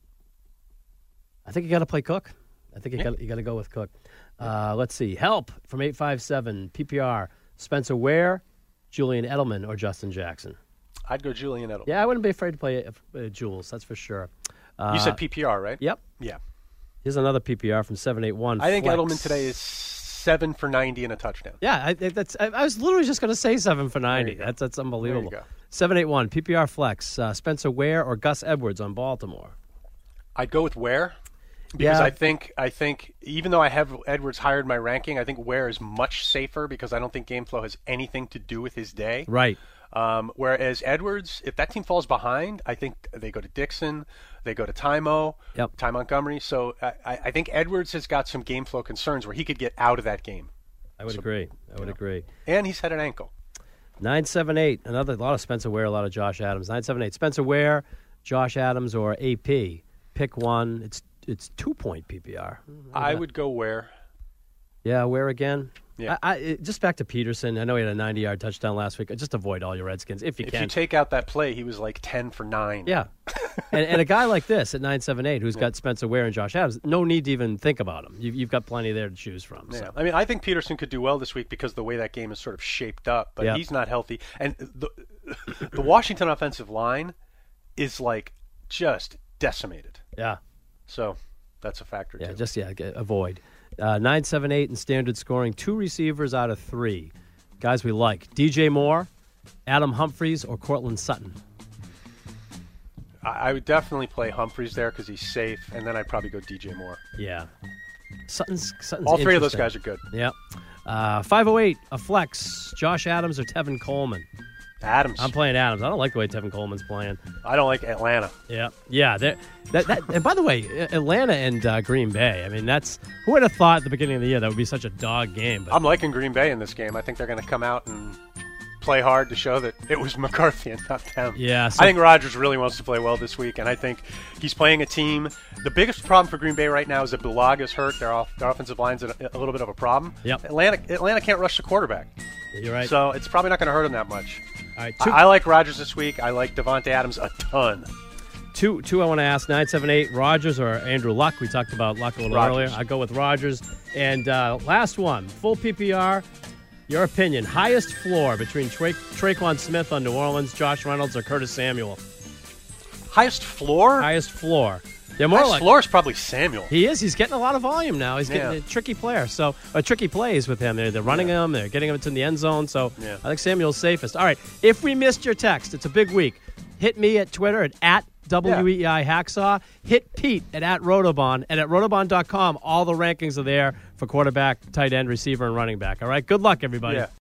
Speaker 1: I think you got to play Cook. I think you
Speaker 2: Yeah.
Speaker 1: got you got to go with Cook. Uh, let's see. Help from eight five seven, P P R. Spencer Ware, Julian Edelman, or Justin Jackson.
Speaker 2: I'd go Julian Edelman.
Speaker 1: Yeah, I wouldn't be afraid to play uh, Jules, that's for sure. Uh,
Speaker 2: You said P P R, right?
Speaker 1: Yep.
Speaker 2: Yeah.
Speaker 1: Here's another P P R from seven eight one.
Speaker 2: I think
Speaker 1: Flex.
Speaker 2: Edelman today is seven for ninety and a touchdown.
Speaker 1: Yeah, I, that's. I, I was literally just going to say seven for ninety.
Speaker 2: There you go.
Speaker 1: That's that's unbelievable.
Speaker 2: There you go.
Speaker 1: seven eight one, P P R Flex. Uh, Spencer Ware or Gus Edwards on Baltimore.
Speaker 2: I'd go with Ware because
Speaker 1: Yeah.
Speaker 2: I think I think even though I have Edwards higher in my ranking, I think Ware is much safer because I don't think game flow has anything to do with his day.
Speaker 1: Right.
Speaker 2: Um, whereas Edwards, if that team falls behind, I think they go to Dixon, they go to Tymo,
Speaker 1: Yep.
Speaker 2: Ty Montgomery. So I, I think Edwards has got some game flow concerns where he could get out of that game.
Speaker 1: I would
Speaker 2: So,
Speaker 1: agree. I would
Speaker 2: know.
Speaker 1: agree.
Speaker 2: And he's had an ankle.
Speaker 1: nine seven eight, another a lot of Spencer Ware, a lot of Josh Adams. nine seven eight, Spencer Ware, Josh Adams, or A P. Pick one. It's it's two point P P R.
Speaker 2: I would go Ware.
Speaker 1: Yeah, Ware again.
Speaker 2: Yeah.
Speaker 1: I, I, it- just back to Peterson. I know he had a ninety-yard touchdown last week. Just avoid all your Redskins if you
Speaker 2: If
Speaker 1: can.
Speaker 2: you take out that play, he was like ten for nine.
Speaker 1: Yeah. and, and a guy like this at nine seven eight who's got Spencer Ware and Josh Adams, no need to even think about him. You've, you've got plenty there to choose from.
Speaker 2: Yeah.
Speaker 1: So.
Speaker 2: I mean, I think Peterson could do well this week because of the way that game is sort of shaped up, but
Speaker 1: Yep.
Speaker 2: he's not healthy. And the the Washington offensive line is like just decimated.
Speaker 1: Yeah.
Speaker 2: So that's a factor
Speaker 1: Yeah,
Speaker 2: too.
Speaker 1: just yeah, get, avoid. Uh, nine seven eight in standard scoring, two receivers out of three. Guys we like. D J Moore, Adam Humphries, or Cortland Sutton.
Speaker 2: I, I would definitely play Humphreys there because he's safe, and then I'd probably go D J Moore.
Speaker 1: Yeah. Sutton's, Sutton's
Speaker 2: All three of those
Speaker 1: interesting.
Speaker 2: guys are good.
Speaker 1: Yeah. Uh, five oh eight, a flex, Josh Adams or Tevin Coleman.
Speaker 2: Adams.
Speaker 1: I'm playing Adams. I don't like the way Tevin Coleman's playing.
Speaker 2: I don't like Atlanta.
Speaker 1: Yeah, yeah. That, that, and by the way, Atlanta and uh, Green Bay. I mean, that's who would have thought at the beginning of the year that would be such a dog game. But
Speaker 2: I'm liking Green Bay in this game. I think they're going to come out and play hard to show that it was McCarthy and not them.
Speaker 1: Yeah, so-
Speaker 2: I think Rodgers really wants to play well this week, and I think he's playing a team. The biggest problem for Green Bay right now is that Bulaga's hurt. Their, off, their offensive line's a, a little bit of a problem.
Speaker 1: Yep.
Speaker 2: Atlanta, Atlanta can't rush the quarterback,
Speaker 1: you're right.
Speaker 2: so it's probably not going to hurt them that much.
Speaker 1: All right,
Speaker 2: I,
Speaker 1: two,
Speaker 2: I like Rodgers this week. I like Devontae Adams a ton.
Speaker 1: two, two. I want to ask nine seven eight Rogers or Andrew Luck. We talked about Luck a little
Speaker 2: Rodgers.
Speaker 1: earlier. I go with Rogers. And uh, last one, full P P R. Your opinion: highest floor between Tra- Traquan Smith on New Orleans, Josh Reynolds, or Curtis Samuel?
Speaker 2: Highest floor?
Speaker 1: Highest floor. They're more
Speaker 2: Highest
Speaker 1: like
Speaker 2: floor is probably Samuel.
Speaker 1: he is. He's getting a lot of volume now. He's getting
Speaker 2: Yeah.
Speaker 1: a tricky player. So uh, tricky plays with him. They're, they're running
Speaker 2: Yeah.
Speaker 1: him. They're getting him into the end zone. So
Speaker 2: Yeah.
Speaker 1: I think Samuel's safest. All right. If we missed your text, it's a big week. Hit me at Twitter at, at W E E I Hacksaw. Hit Pete at, at Rotobon. And at rotobon dot com, all the rankings are there for quarterback, tight end, receiver, and running back. All right. Good luck, everybody.
Speaker 2: Yeah.